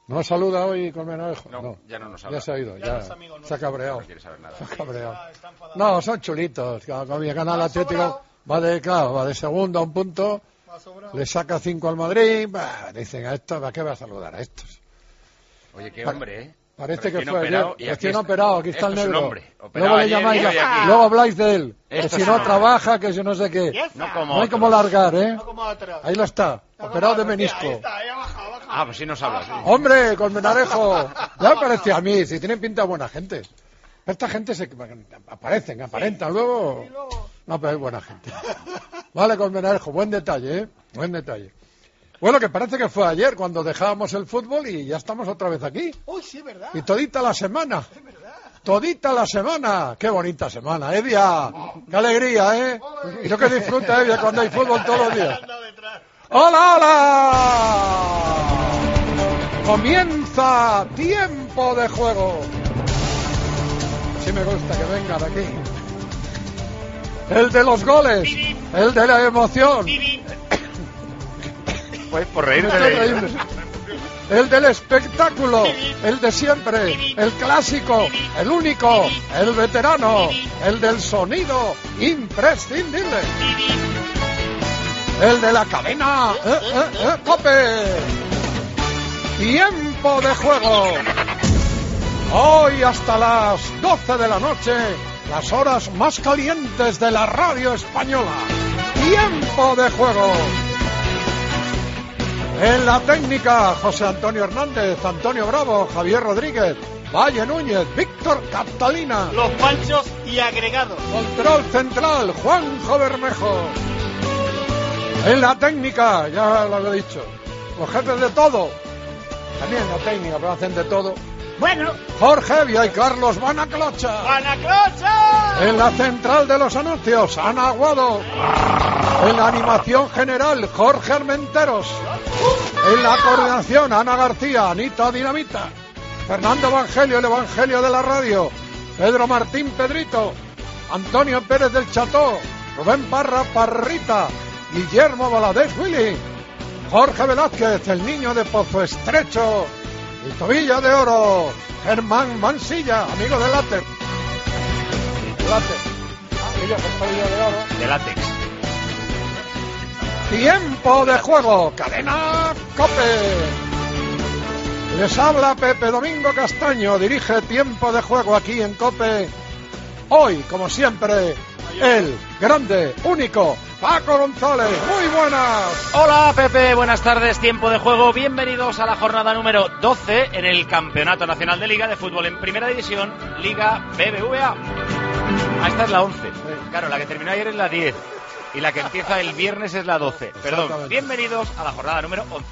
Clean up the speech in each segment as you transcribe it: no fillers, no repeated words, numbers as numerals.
¿No saluda hoy Colmenarejo? No, ya no nos habla. Ya se ha ido, ya se ha cabreado. No quiere saber nada. Se ha cabreado. No, son chulitos. Con mi canal Atlético va de segundo a un punto, le saca 5 al Madrid. Dicen, a estos, ¿para qué va a saludar a estos? Oye, qué hombre, ¿eh? Parece que fue ayer, recién operado, aquí está el negro. Luego le llamáis, luego habláis de él, que si no trabaja, que si no sé qué. No hay como largar, ¿eh? Ahí lo está, operado de menisco. Pues sí nos hablas. Hombre, Colmenarejo, ya me parecía a mí, si tienen pinta de buena gente. Esta gente aparentan, luego... No, pero es buena gente. Vale, Colmenarejo, buen detalle, ¿eh? Buen detalle. Bueno, que parece que fue ayer cuando dejábamos el fútbol y ya estamos otra vez aquí. Uy, sí, es verdad. Y todita la semana. Es verdad. Todita la semana. Qué bonita semana, Evia. Qué alegría, ¿eh? Y lo que disfruta Evia cuando hay fútbol todos los días. ¡Hola, hola! Comienza tiempo de juego. Sí me gusta que vengan aquí. El de los goles. El de la emoción. Pues por reírte. El del espectáculo, el de siempre, el clásico, el único, el veterano, el del sonido imprescindible. El de la cadena, ¡Cope! Tiempo de juego. Hoy hasta las 12 de la noche, las horas más calientes de la radio española. Tiempo de juego. En la técnica, José Antonio Hernández, Antonio Bravo, Javier Rodríguez, Valle Núñez, Víctor Catalina. Los panchos y agregados. Control central, Juanjo Bermejo. En la técnica, ya lo he dicho, los jefes de todo. También en la técnica, pero hacen de todo. Bueno. Jorge Evia y Carlos Banaclocha. ¡Banaclocha! En la central de los anuncios, Ana Aguado. En la animación general, Jorge Armenteros. En la coordinación, Ana García, Anita Dinamita. Fernando Evangelio, el Evangelio de la radio. Pedro Martín Pedrito. Antonio Pérez del Cható. Rubén Parra Parrita. Guillermo Valadez Willy. Jorge Velázquez, el niño de Pozo Estrecho. Y Tobilla de Oro, Germán Mansilla, amigo de látex. Tobilla de Oro. De látex. Tiempo de juego, cadena COPE. Les habla Pepe Domingo Castaño, dirige Tiempo de Juego aquí en COPE. Hoy, como siempre, el grande, único, Paco González. Muy buenas. Hola Pepe, buenas tardes, Tiempo de Juego. Bienvenidos a la jornada número 12 en el Campeonato Nacional de Liga de Fútbol en Primera División, Liga BBVA. Esta es la 11. Claro, la que terminó ayer es la 10. Y la que empieza el viernes es la 12. Perdón, bienvenidos a la jornada número 11.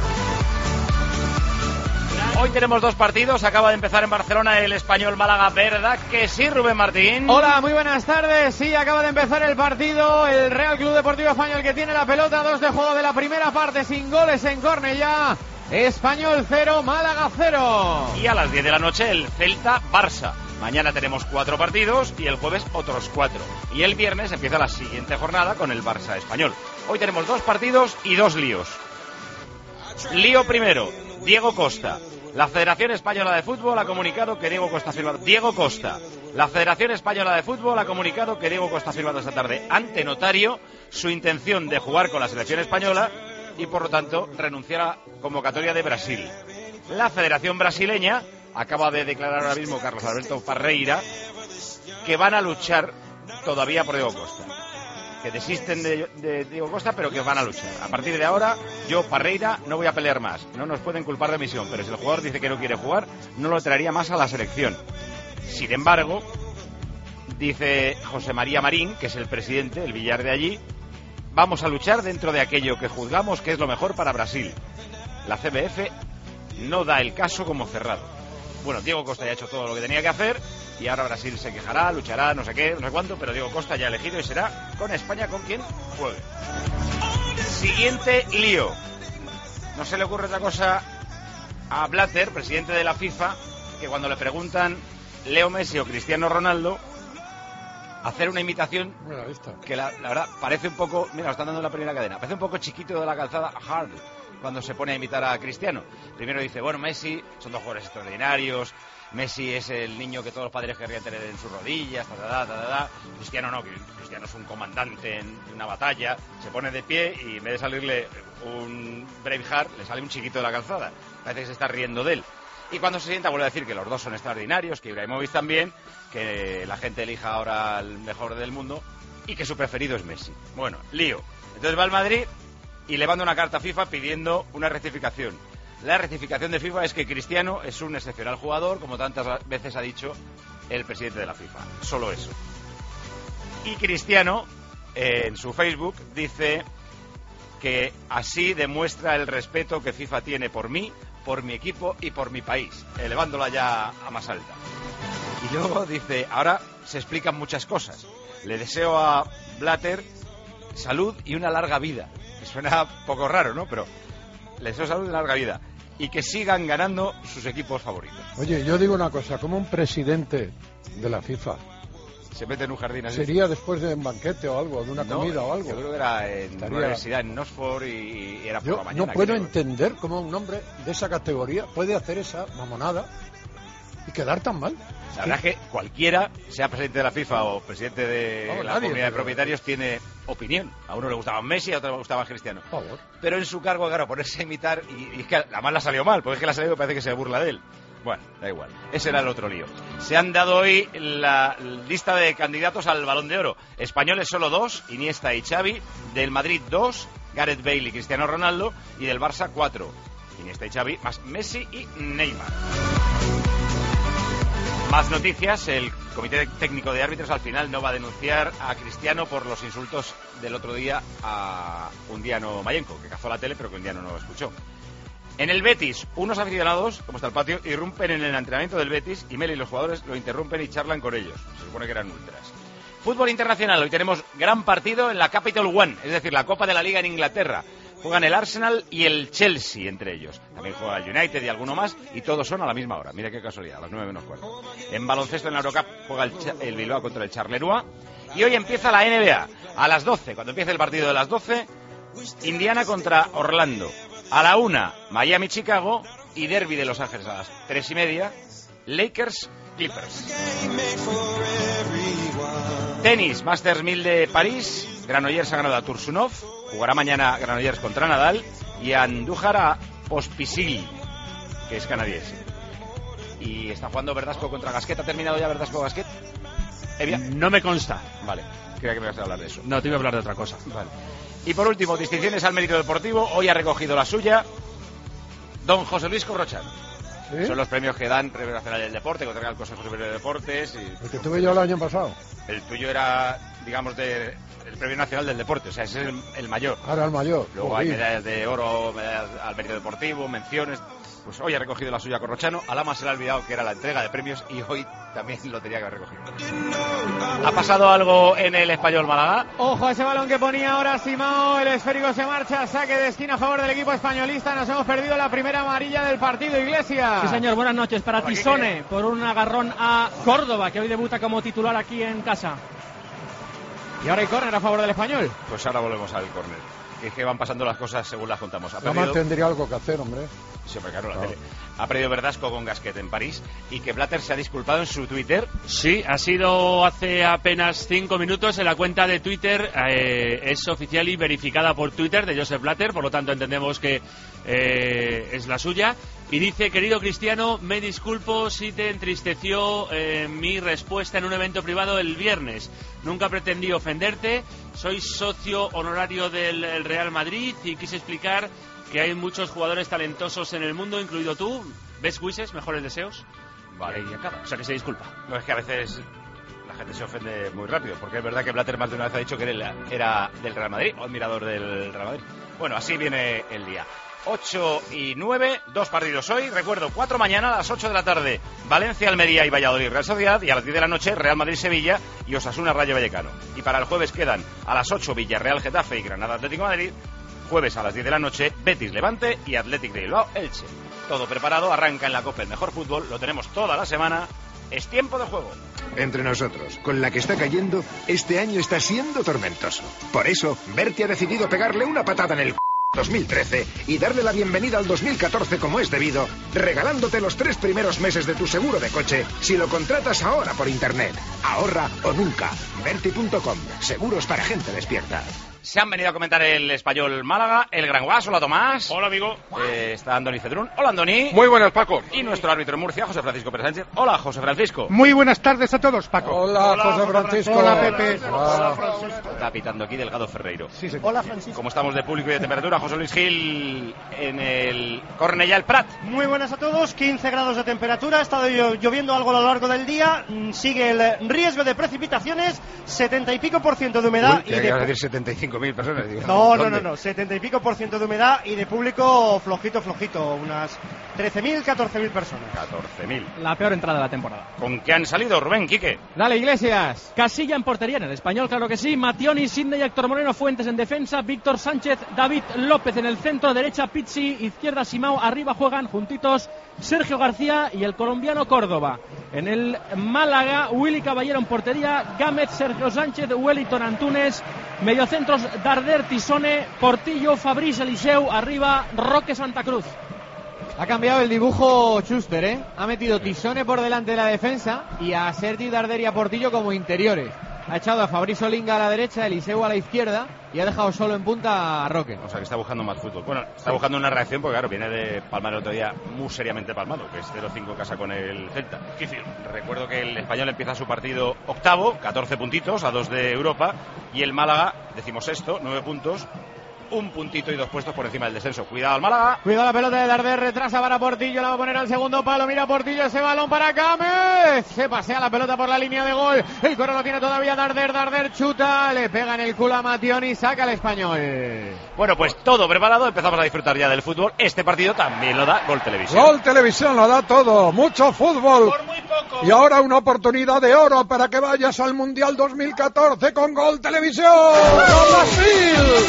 Hoy tenemos dos partidos. Acaba de empezar en Barcelona el Español Málaga, ¿verdad que sí, Rubén Martín? Hola, muy buenas tardes. Sí, acaba de empezar el partido. El Real Club Deportivo Español que tiene la pelota. 2 de juego de la primera parte sin goles en Cornellá. Español 0, Málaga 0. Y a las 10 de la noche el Celta-Barça. Mañana tenemos 4 partidos y el jueves otros 4. Y el viernes empieza la siguiente jornada con el Barça Español. Hoy tenemos 2 partidos y 2 líos. Lío primero, Diego Costa. La Federación Española de Fútbol ha comunicado que Diego Costa ha firmado. Diego Costa. La Federación Española de Fútbol ha comunicado que Diego Costa ha firmado esta tarde ante notario su intención de jugar con la selección española y por lo tanto renunciar a la convocatoria de Brasil. La Federación Brasileña acaba de declarar ahora mismo Carlos Alberto Parreira que van a luchar todavía por Diego Costa, que desisten de Diego Costa pero que van a luchar. A partir de ahora yo, Parreira, no voy a pelear más, no nos pueden culpar de omisión, pero si el jugador dice que no quiere jugar no lo traería más a la selección. Sin embargo, dice José María Marín, que es el presidente, el billar de allí, vamos a luchar dentro de aquello que juzgamos que es lo mejor para Brasil. La CBF no da el caso como cerrado. Bueno, Diego Costa ya ha hecho todo lo que tenía que hacer y ahora Brasil se quejará, luchará, no sé qué, no sé cuánto, pero Diego Costa ya ha elegido y será con España con quien juegue. Siguiente lío. No se le ocurre otra cosa a Blatter, presidente de la FIFA, que cuando le preguntan Leo Messi o Cristiano Ronaldo, hacer una imitación que la verdad parece un poco, mira, lo están dando en la primera cadena, parece un poco chiquito de la calzada Hard. cuando se pone a imitar a Cristiano. Primero dice, bueno, Messi son dos jugadores extraordinarios, Messi es el niño que todos los padres querrían tener en sus rodillas, Cristiano no, Cristiano es un comandante en una batalla, se pone de pie y en vez de salirle un Braveheart, le sale un chiquito de la calzada. Parece que se está riendo de él. Y cuando se sienta vuelve a decir que los dos son extraordinarios, que Ibrahimovic también, que la gente elija ahora al mejor del mundo y que su preferido es Messi. Bueno, lío. Entonces va al Madrid y le manda una carta a FIFA pidiendo una rectificación. La rectificación de FIFA es que Cristiano es un excepcional jugador, como tantas veces ha dicho el presidente de la FIFA. Solo eso. Y Cristiano, en su Facebook, dice que así demuestra el respeto que FIFA tiene por mí, por mi equipo y por mi país, elevándola ya a más alta. Y luego dice, ahora se explican muchas cosas. Le deseo a Blatter salud y una larga vida. Que suena poco raro, ¿no? Pero le deseo salud y una larga vida. Y que sigan ganando sus equipos favoritos. Oye, yo digo una cosa, como un presidente de la FIFA se mete en un jardín así. ¿Sería después de un banquete o algo, de una comida o algo? Yo creo que era en una universidad en Oxford y era por la mañana. No puedo entender cómo un hombre de esa categoría puede hacer esa mamonada y quedar tan mal. La verdad es que cualquiera, sea presidente de la FIFA o presidente de la comunidad de propietarios, tiene opinión. A uno le gustaba Messi, a otro le gustaba Cristiano. Pero en su cargo, claro, ponerse a imitar, y es que además la salió mal, porque es que la salió parece que se burla de él. Bueno, da igual. Ese era el otro lío. Se han dado hoy la lista de candidatos al Balón de Oro. Españoles solo 2, Iniesta y Xavi. Del Madrid 2, Gareth Bale y Cristiano Ronaldo. Y del Barça 4, Iniesta y Xavi, más Messi y Neymar. Más noticias. El Comité Técnico de Árbitros al final no va a denunciar a Cristiano por los insultos del otro día a Undiano Mayenco, que cazó la tele pero que Undiano no lo escuchó. En el Betis, unos aficionados, como está el patio, irrumpen en el entrenamiento del Betis y Mel y los jugadores lo interrumpen y charlan con ellos. Se supone que eran ultras. Fútbol internacional, hoy tenemos gran partido en la Capital One, es decir, la Copa de la Liga en Inglaterra. Juegan el Arsenal y el Chelsea entre ellos. También juega el United y alguno más, y todos son a la misma hora. Mira qué casualidad, a las 9:15. En baloncesto en la Eurocup juega el Bilbao contra el Charleroi. Y hoy empieza la NBA, a las 12. Cuando empiece el partido de las 12, Indiana contra Orlando. A la 1, Miami-Chicago y derbi de Los Ángeles a las 3:30, Lakers-Clippers. Tenis, Masters 1000 de París, Granollers ha ganado a Tursunov, jugará mañana Granollers contra Nadal y Andújar a Pospisil, que es canadiense. Y está jugando Verdasco contra Gasquet. ¿Ha terminado ya Verdasco-Gasquet? Evia. No me consta. Vale, creía que me ibas a hablar de eso. No, te iba a hablar de otra cosa. Vale. Y por último, distinciones al mérito deportivo. Hoy ha recogido la suya don José Luis Corrochano. ¿Sí? Son los premios que dan Premio Nacional del Deporte, que otorga el Consejo Superior de Deportes. Y... el que tuve yo el año pasado. El tuyo era, digamos, el Premio Nacional del Deporte, o sea, ese es el mayor. Ahora el mayor. Luego hay medallas de oro, medallas al mérito deportivo, menciones. Pues hoy ha recogido la suya Corrochano. A Lama se le ha olvidado que era la entrega de premios y hoy también lo tenía que haber recogido. ¿Ha pasado algo en el Español Málaga? Ojo a ese balón que ponía ahora Simao. El esférico se marcha. Saque de esquina a favor del equipo españolista. Nos hemos perdido la primera amarilla del partido, Iglesias. Sí, señor. Buenas noches para Tisone por un agarrón a Córdoba, que hoy debuta como titular aquí en casa. Y ahora hay córner a favor del Español. Pues ahora volvemos al córner. Es que van pasando las cosas según las contamos. Además tendría algo que hacer, hombre. Sí, hombre, claro, la tele. Ha perdido Verdasco con Gasquet en París y que Blatter se ha disculpado en su Twitter. Sí, ha sido hace apenas 5 minutos en la cuenta de Twitter. Es oficial y verificada por Twitter de Joseph Blatter, por lo tanto entendemos que es la suya. Y dice: querido Cristiano, me disculpo si te entristeció mi respuesta en un evento privado el viernes. Nunca pretendí ofenderte. Soy socio honorario del Real Madrid y quise explicar que hay muchos jugadores talentosos en el mundo, incluido tú. ¿Best wishes? ¿Mejores deseos? Vale. Y ahí acaba. O sea que se disculpa. No, es que a veces la gente se ofende muy rápido, porque es verdad que Blatter más de una vez ha dicho que él era del Real Madrid, o admirador del Real Madrid. Bueno, así viene el día. 8 y 9, 2 partidos hoy. Recuerdo, 4 mañana a las 8 de la tarde, Valencia, Almería y Valladolid, Real Sociedad. Y a las 10 de la noche, Real Madrid, Sevilla y Osasuna, Rayo Vallecano. Y para el jueves quedan a las 8, Villarreal, Getafe y Granada, Atlético de Madrid. Jueves a las 10 de la noche, Betis, Levante y Athletic de Bilbao, Elche. Todo preparado, arranca en la Copa el mejor fútbol. Lo tenemos toda la semana. Es tiempo de juego. Entre nosotros, con la que está cayendo, este año está siendo tormentoso. Por eso, Berti ha decidido pegarle una patada en el 2013 y darle la bienvenida al 2014 como es debido, regalándote los 3 primeros meses de tu seguro de coche si lo contratas ahora por internet. Ahorra o nunca. Verti.com. Seguros para gente despierta. Se han venido a comentar el Español Málaga, el Gran Guas. Hola, Tomás. Hola, amigo. Está Andoni Cedrún. Hola, Andoni. Muy buenas, Paco. Y nuestro árbitro en Murcia, José Francisco Pérez Sánchez. Hola, José Francisco. Muy buenas tardes a todos, Paco. Hola, José Francisco. Hola, Pepe. Hola. Está pitando aquí Delgado Ferreiro. Sí, señor. Hola, Francisco. Como estamos de público y de temperatura, José Luis Gil en el Cornellà el Prat. Muy buenas a todos, 15 grados de temperatura, ha estado lloviendo algo a lo largo del día, sigue el riesgo de precipitaciones, 70 y pico % de humedad. Uy, ibas a decir 75.000 personas. Digo, No, ¿dónde? 70 y pico % de humedad y de público flojito, unas 13.000, 14.000 personas. 14.000. La peor entrada de la temporada. ¿Con qué han salido, Rubén, Quique? Dale, Iglesias. Casilla en portería, en el Español, claro que sí. Mationi, Sidney, Héctor Moreno, Fuentes en defensa. Víctor Sánchez, David López en el centro. Derecha, Pizzi. Izquierda, Simao. Arriba juegan juntitos Sergio García y el colombiano Córdoba. En el Málaga, Willy Caballero en portería. Gámez, Sergio Sánchez, Wellington Antunes. Mediocentros, Darder, Tisone, Portillo, Fabrice Eliseu. Arriba, Roque Santa Cruz. Ha cambiado el dibujo Schuster, ¿eh? Ha metido Tisone por delante de la defensa y a Sergi Darder y a Portillo como interiores. Ha echado a Fabrizio Linga a la derecha, Eliseu a la izquierda y ha dejado solo en punta a Roque. O sea, que está buscando más fútbol. Bueno, está buscando una reacción porque, claro, viene de palmar el otro día muy seriamente palmado, que es 0-5 casa con el Celta. Recuerdo que el Español empieza su partido octavo, 14 puntitos, a 2 de Europa, y el Málaga, 16º, 9 puntos, un puntito y 2 puestos por encima del descenso. Cuidado al Málaga. Cuidado la pelota de Darder, retrasa para Portillo, la va a poner al segundo palo, mira Portillo, ese balón para Gámez, se pasea la pelota por la línea de gol, el coro lo tiene todavía Darder chuta, le pega en el culo a Mationi, saca al Español. Bueno, pues todo preparado, empezamos a disfrutar ya del fútbol. Este partido también lo da Gol Televisión. Gol Televisión lo da todo, mucho fútbol. Por muy poco. Y ahora una oportunidad de oro para que vayas al Mundial 2014 con Gol Televisión. ¡Con Brasil!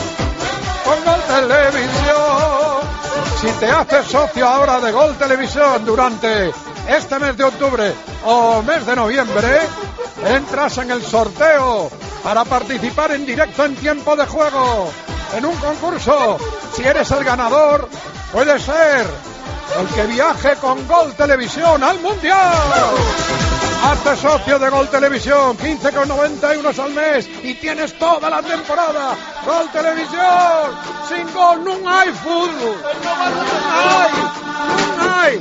Con Gol Televisión. Si te haces socio ahora de Gol Televisión durante este mes de octubre o mes de noviembre, entras en el sorteo para participar en directo en tiempo de juego en un concurso. Si eres el ganador, puede ser el que viaje con Gol Televisión al Mundial. Hazte socio de Gol Televisión, 15,91 al mes y tienes toda la temporada. Gol Televisión, sin gol no hay fútbol. No hay.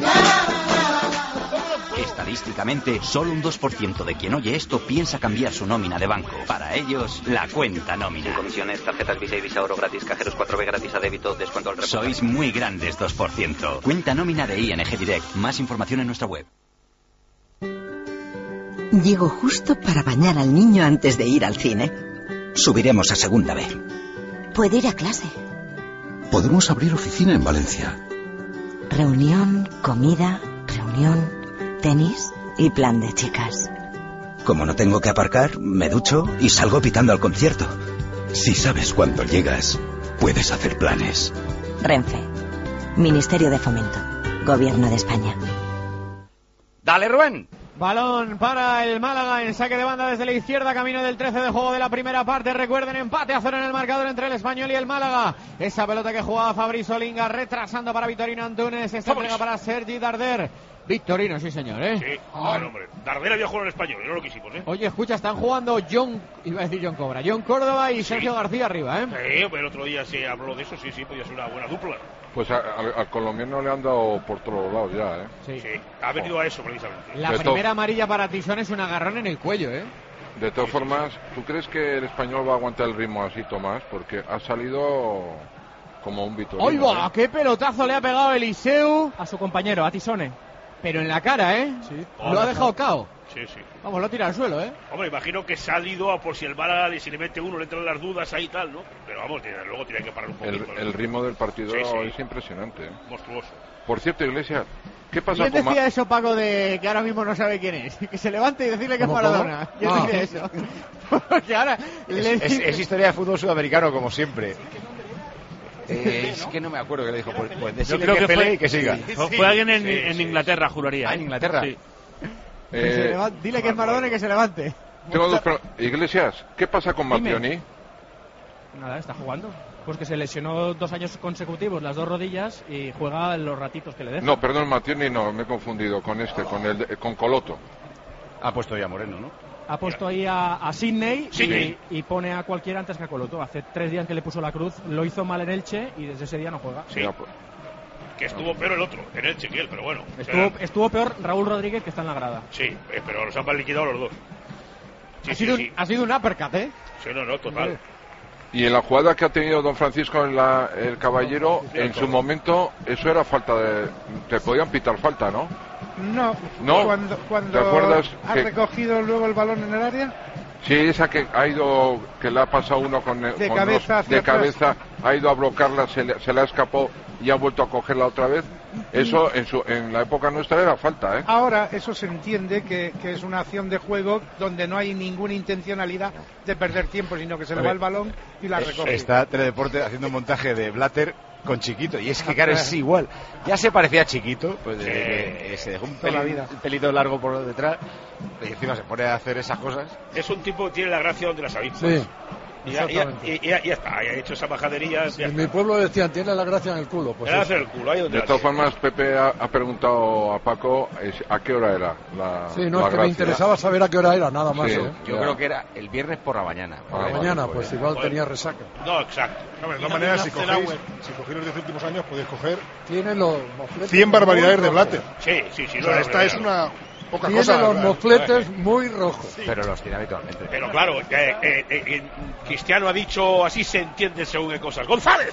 Estadísticamente, solo un 2% de quien oye esto piensa cambiar su nómina de banco. Para ellos, la cuenta nómina. Sin comisiones, tarjetas Visa y Visa Oro gratis, cajeros 4B gratis a débito, descuento al reportaje. Sois muy grandes 2%. Cuenta nómina de ING Direct. Más información en nuestra web. Llego justo para bañar al niño antes de ir al cine. Subiremos a segunda B. Puede ir a clase. Podemos abrir oficina en Valencia. Reunión, comida, reunión, tenis y plan de chicas. Como no tengo que aparcar, me ducho y salgo pitando al concierto. Si sabes cuándo llegas, puedes hacer planes. Renfe. Ministerio de Fomento. Gobierno de España. Dale, Rubén. Balón para el Málaga en saque de banda desde la izquierda, camino del 13 de juego de la primera parte. Recuerden, empate a 0 en el marcador entre el Español y el Málaga. Esa pelota que jugaba Fabrizio Linga retrasando para Vitorino Antunes. Esta entrega para Sergi Darder. Victorino, sí señor, ¿eh? Sí, bueno, hombre. Darder había jugado en español y no lo quisimos, ¿eh? Oye, escucha, están jugando John Córdoba y Sergio García arriba, ¿eh? Sí, el otro día se habló de eso, sí, podía ser una buena dupla. Pues al colombiano le han dado por todos lados ya, ¿eh? Sí, ha venido a eso precisamente. La primera amarilla para Tisón es un agarrón en el cuello, ¿eh? De todas formas, ¿tú crees que el Español va a aguantar el ritmo así, Tomás? Porque ha salido como un Vitorino. ¡Ay, va! ¡Qué pelotazo le ha pegado Eliseu! A su compañero, a Tisone. Pero en la cara, ¿eh? Sí. Lo ha dejado cao. Sí. Vamos, lo tira al suelo, ¿eh? Hombre, imagino que se ha ido a por si el Málaga, si le mete uno, le entran las dudas ahí y tal, ¿no? Pero vamos, luego tiene que parar un poquito. El ritmo del partido sí. Es impresionante, ¿eh? Monstruoso. Por cierto, Iglesias, ¿qué pasa con... ¿Quién decía eso, Paco, de que ahora mismo no sabe quién es? Que se levante y decirle que es Maradona. ¿Quién decía eso? Porque ahora... Es historia de fútbol sudamericano, como siempre. Es que no me acuerdo que le dijo. Pues decirle que pelee y que siga. Fue alguien en Inglaterra, juraría. En Inglaterra. Sí. Dile que es Maradona y que se levante. Tengo dos Iglesias, ¿qué pasa con Mationi? Nada, está jugando. Pues que se lesionó 2 años consecutivos las 2 rodillas y juega los ratitos que le dejan. No, perdón, Mationi no, me he confundido con con Coloto. Ha puesto ya Moreno, ¿no? Ha puesto ahí a Sidney y pone a cualquiera antes que a Coloto. Hace 3 días que le puso la cruz, lo hizo mal en Elche y desde ese día no juega. Sí. Que estuvo peor el otro, en Elche que él, pero bueno. Estuvo peor Raúl Rodríguez, que está en la grada. Sí, pero los han mal liquidado los dos. Sí, ha sido un uppercut, ¿eh? Sí, no, total. Y en la jugada que ha tenido don Francisco en el Caballero, en su momento, eso era falta de... Te podían pitar falta, ¿no? No. Cuando ¿te acuerdas ha recogido luego el balón en el área. Sí, esa que ha ido, que le ha pasado uno de cabeza, ha ido a bloquearla, se le ha escapado y ha vuelto a cogerla otra vez. Eso en la época nuestra era falta, ¿eh? Ahora eso se entiende que es una acción de juego donde no hay ninguna intencionalidad de perder tiempo, sino que se le va el balón y la recoge. Está Teledeporte haciendo un montaje de Blatter con Chiquito, y es que claro, es igual. Ya se parecía a Chiquito, pues desde que se dejó un pelito largo por detrás y encima se pone a hacer esas cosas. Es un tipo que tiene la gracia donde las avispas. Sí. Y ya está, ya ha hecho esa majadería. En mi pueblo decían, tiene la gracia en el culo. Pues la gracia en el culo, ahí donde de todas formas, Pepe ha preguntado a Paco a qué hora era la Sí, no, la es que gracia. me interesaba saber a qué hora era, nada más. Sí, Yo creo que era el viernes por la mañana. Por la mañana, pues igual tenía resaca. No, exacto. No, de todas maneras, si cogéis los 10 últimos años, podéis coger Tiene los mofletes 100 barbaridades de Blatter. Sí. O sea, esta es una poca tiene cosa. Los mofletes muy rojos. Sí. Pero los tiene habitualmente. Pero claro, Cristiano ha dicho, así se entiende según qué cosas. ¡González!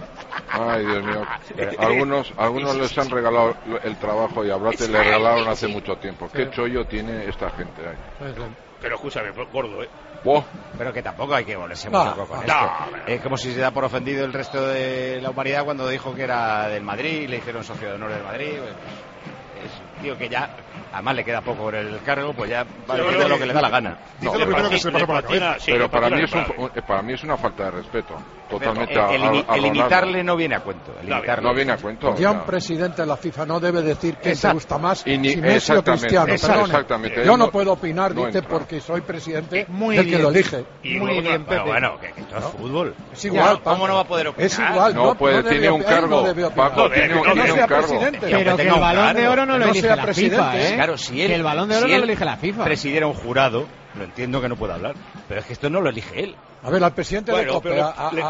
Ay, Dios mío. Algunos les han regalado el trabajo y a Blatter le regalaron hace mucho tiempo. ¿Qué chollo tiene esta gente ahí? Pero escúchame, gordo, ¿eh? Pero que tampoco hay que volverse muy loco con esto. Es como si se da por ofendido el resto de la humanidad cuando dijo que era del Madrid, le hicieron socio de honor del Madrid. Es un tío que ya, además le queda poco en el cargo, pues ya va a decir lo que le da la gana. Dice lo primero que se le pasa por la cabeza. Pero para mí es una falta de respeto. Totalmente. El imitarle no viene a cuento. No viene a cuento. Ya un presidente de la FIFA no debe decir que te gusta más si Messi o exactamente, Cristiano. Exactamente. Yo no puedo opinar, dice, entra. porque soy presidente Muy del bien. que lo elige. Muy bien, Pepe. Bueno, que esto es fútbol. Es igual, ¿Cómo no va a poder opinar? Es igual. No, pues tiene un cargo. Paco, tiene un cargo. Pero que el Balón de Oro no lo elige la FIFA, ¿eh? Claro, si él, que el Balón de Oro no lo elige la FIFA. Presidiera un jurado, lo entiendo que no pueda hablar, pero es que esto no lo elige él. A ver, al presidente de COPE, pero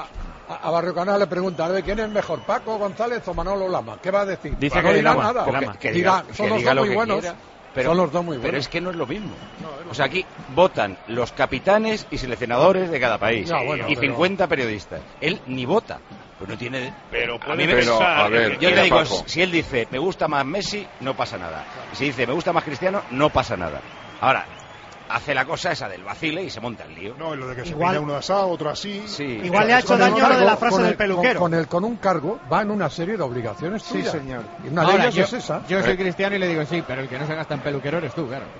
a Barrio Canal le preguntan, a ver, ¿quién es mejor, Paco González o Manolo Lama? ¿Qué va a decir? Dice no que dirá Lama, nada. que Dirá, diga, son que los diga dos lo muy que buenos. quiera. Son los dos muy buenos. Pero es que no es lo mismo. O sea, aquí votan los capitanes y seleccionadores de cada país. Ya, bueno, y pero- 50 periodistas. Él ni vota. Pues no tiene... Pero a mí Pero, a ver, yo mira, le digo, Paco. si él dice, me gusta más Messi, no pasa nada. Y si dice, me gusta más Cristiano, no pasa nada. Ahora, hace la cosa esa del vacile y se monta el lío. No, y lo de que se Igual- peina uno asado, otro así. Sí. Igual le ha hecho Con el daño lo de cargo, la frase con del el- peluquero. Con un cargo va en una serie de obligaciones Sí, tuyas. señor. Y una de Ahora, ellas es esa. yo soy cristiano y le digo sí, pero el que no se gasta en peluquero eres tú, claro.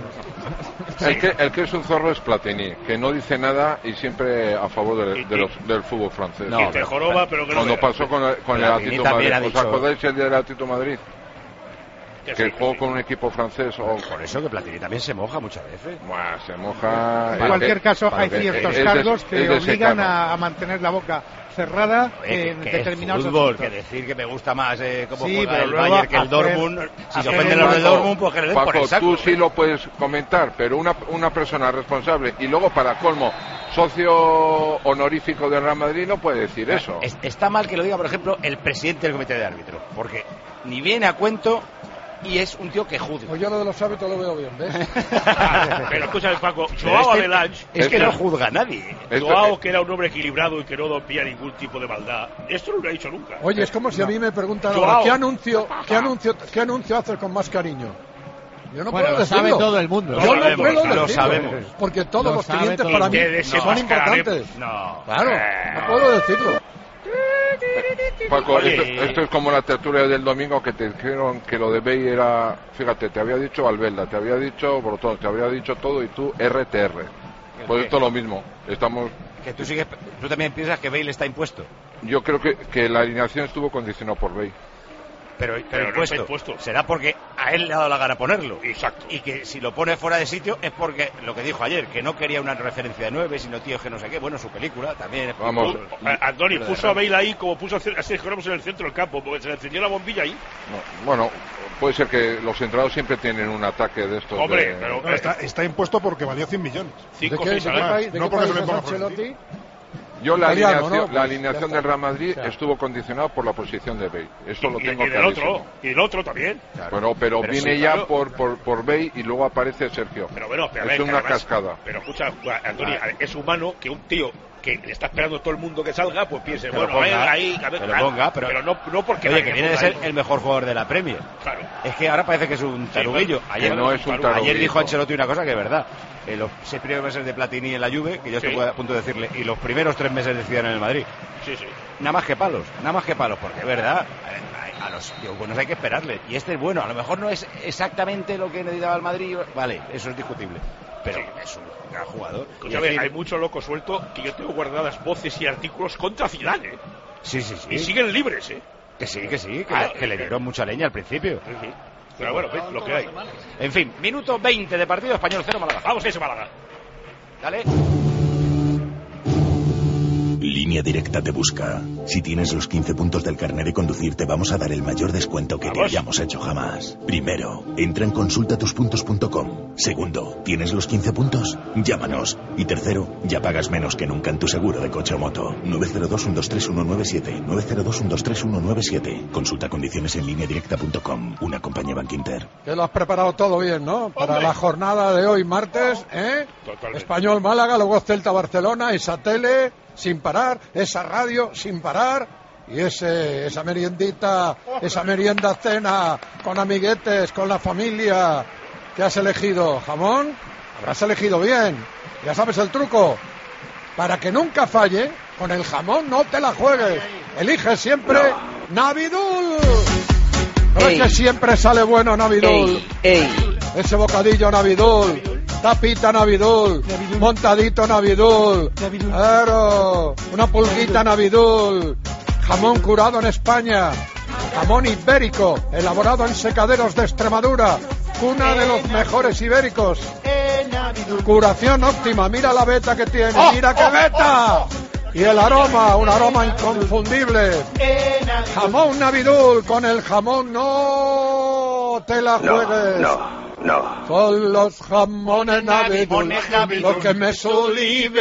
El que es un zorro es Platini, que no dice nada y siempre a favor del fútbol francés. No, Y te joroba, pero que no Cuando veas. pasó con el Platini Atlético también Madrid, ha ¿os dicho- acordáis el del Atlético Madrid? Que Que sí, jugó sí. con un equipo francés o... Por eso que Platini también se moja muchas veces. Buah, se moja... En cualquier caso, hay Es ciertos de- cargos es que de obligan secano. a mantener la boca cerrada en que determinados es fútbol, asuntos. que decir que me gusta más cómo Sí, juega pero el luego Bayern que el hacer- Dortmund. Si se hacer ofenden el los del Paco, Dortmund, pues que le den por Paco, el saco. tú sí lo puedes comentar, pero una persona responsable y luego para colmo socio honorífico del Real Madrid no puede decir eso. Está mal que lo diga, por ejemplo, el presidente del comité de árbitros, porque ni viene a cuento y es un tío que juzga. Pues yo lo de los hábitos lo veo bien, ¿ves? Pero escúchame, Paco, Pero Joao este- Avelange, es que no juzga a nadie. Joao, que era un hombre equilibrado y que no pilla ningún tipo de maldad, esto no lo ha dicho nunca. Oye, es como si a mí me preguntan Joao. ahora, ¿qué anuncio haces con más cariño? Yo no Bueno, puedo lo sabe decirlo. todo el mundo. Yo no sabemos, puedo lo decirlo, sabemos. porque todos Lo los sabe clientes todo para el mí mundo. son Desenmascararemos. importantes. No. Claro, no puedo decirlo. Paco, Oye, esto es como la tertulia del domingo que te dijeron que lo de Bey era, fíjate, te había dicho Albelda, te había dicho Brotón, te había dicho todo y tú RTR. Pues esto es lo mismo. Estamos, Que tú también piensas que Bale está impuesto. yo creo que la alineación estuvo condicionada por Bey. Pero impuesto. Será porque a él le ha dado la gana ponerlo. Exacto. Y que si lo pone fuera de sitio es porque, lo que dijo ayer, que no quería una referencia de 9, sino tío que no sé qué. Bueno, su película también. Vamos. Andoni puso a Bale ahí como puso a Sergio Ramos en el centro del campo, porque se le encendió la bombilla ahí. No, bueno, puede ser que los centrados siempre tienen un ataque de estos. Hombre, pero está impuesto porque valía 100 millones. 5 o 6 años. No porque se le ponga fuera. Yo la alineación del Real Madrid estuvo condicionada por la posición de Bale. Eso lo tengo clarísimo. Y del otro también. Claro. Bueno, pero viene sí, ya claro. por Bale y luego aparece Sergio. Pero bueno, es una cascada. Pero escucha, Antonio, es humano que un tío que le está esperando todo el mundo que salga, pues piense, pero bueno, ponga, ahí, pero no porque oye, que viene de ser el mejor jugador de la Premier. Claro. Es que ahora parece que es un taruguillo. Ayer dijo Ancelotti una cosa que es verdad. Los 6 primeros meses de Platini en la Juve, que yo estoy a punto de decirle, y los primeros 3 meses de Zidane en el Madrid. Sí. Nada más que palos, porque es verdad, a los buenos hay que esperarle. Y este es bueno, a lo mejor no es exactamente lo que necesitaba el Madrid, vale, eso es discutible. Pero es un gran jugador. Escúchame, hay mucho loco suelto que yo tengo guardadas voces y artículos contra Zidane, ¿eh? Sí. Y siguen libres, ¿eh? Que le dieron mucha leña al principio. Sí. Pero bueno, lo que hay. En fin, minuto 20 de partido, Español 0, Málaga. Vamos a ese Málaga. Dale. Línea Directa te busca. Si tienes los 15 puntos del carnet de conducir, te vamos a dar el mayor descuento que te hayamos hecho jamás. Primero, entra en consultatuspuntos.com. Segundo, ¿tienes los 15 puntos? Llámanos. Y tercero, ya pagas menos que nunca en tu seguro de coche o moto. 902-123-197. 902-123-197. Consulta condiciones en lineadirecta.com. Una compañía Bankinter. Que lo has preparado todo bien, ¿no? Para la jornada de hoy, martes, ¿eh? Totalmente. Español Málaga, luego Celta Barcelona, esa tele sin parar, esa radio sin parar y esa merienda cena con amiguetes, con la familia. ¿Qué has elegido? ¿Jamón? Habrás elegido bien. Ya sabes el truco. Para que nunca falle, con el jamón no te la juegues. Elige siempre Navidul. ¿No es que siempre sale bueno Navidul? Ese bocadillo Navidul. Tapita Navidul, montadito Navidul, claro, una pulguita Navidul, jamón curado en España, jamón ibérico, elaborado en secaderos de Extremadura, cuna de los mejores ibéricos, curación óptima, mira la veta que tiene, mira qué veta, y el aroma, un aroma inconfundible, jamón Navidul, con el jamón no te la juegues. No. Son los jamones Navidul, lo que me sulibe.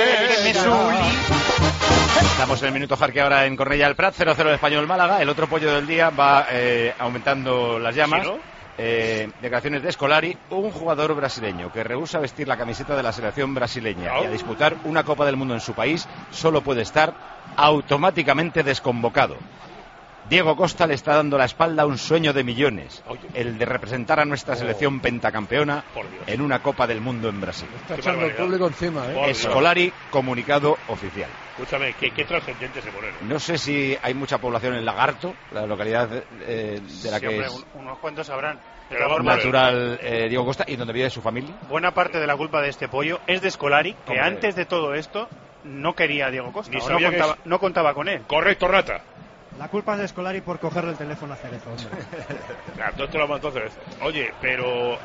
Estamos en el minuto Jarque ahora en Cornellà del Prat, 0-0 de Español Málaga. El otro pollo del día va aumentando las llamas. ¿Sí, no? Declaraciones de Scolari, un jugador brasileño que rehúsa vestir la camiseta de la selección brasileña y a disputar una Copa del Mundo en su país, solo puede estar automáticamente desconvocado. Diego Costa le está dando la espalda a un sueño de millones, el de representar a nuestra selección pentacampeona en una Copa del Mundo en Brasil. Está echando el público encima, ¿eh? Scolari, comunicado oficial. Escúchame, ¿qué trascendente se pone? No sé si hay mucha población en Lagarto, la localidad de la que hombre, es unos cuantos habrán. natural Diego Costa, y donde vive su familia. Buena parte de la culpa de este pollo es de Scolari, que antes de todo esto no quería a Diego Costa, no contaba con él. Correcto, Rata. La culpa es de Scolari por cogerle el teléfono a Cerezo, hombre. Claro, no te lo mandó Cerezo. Oye, pero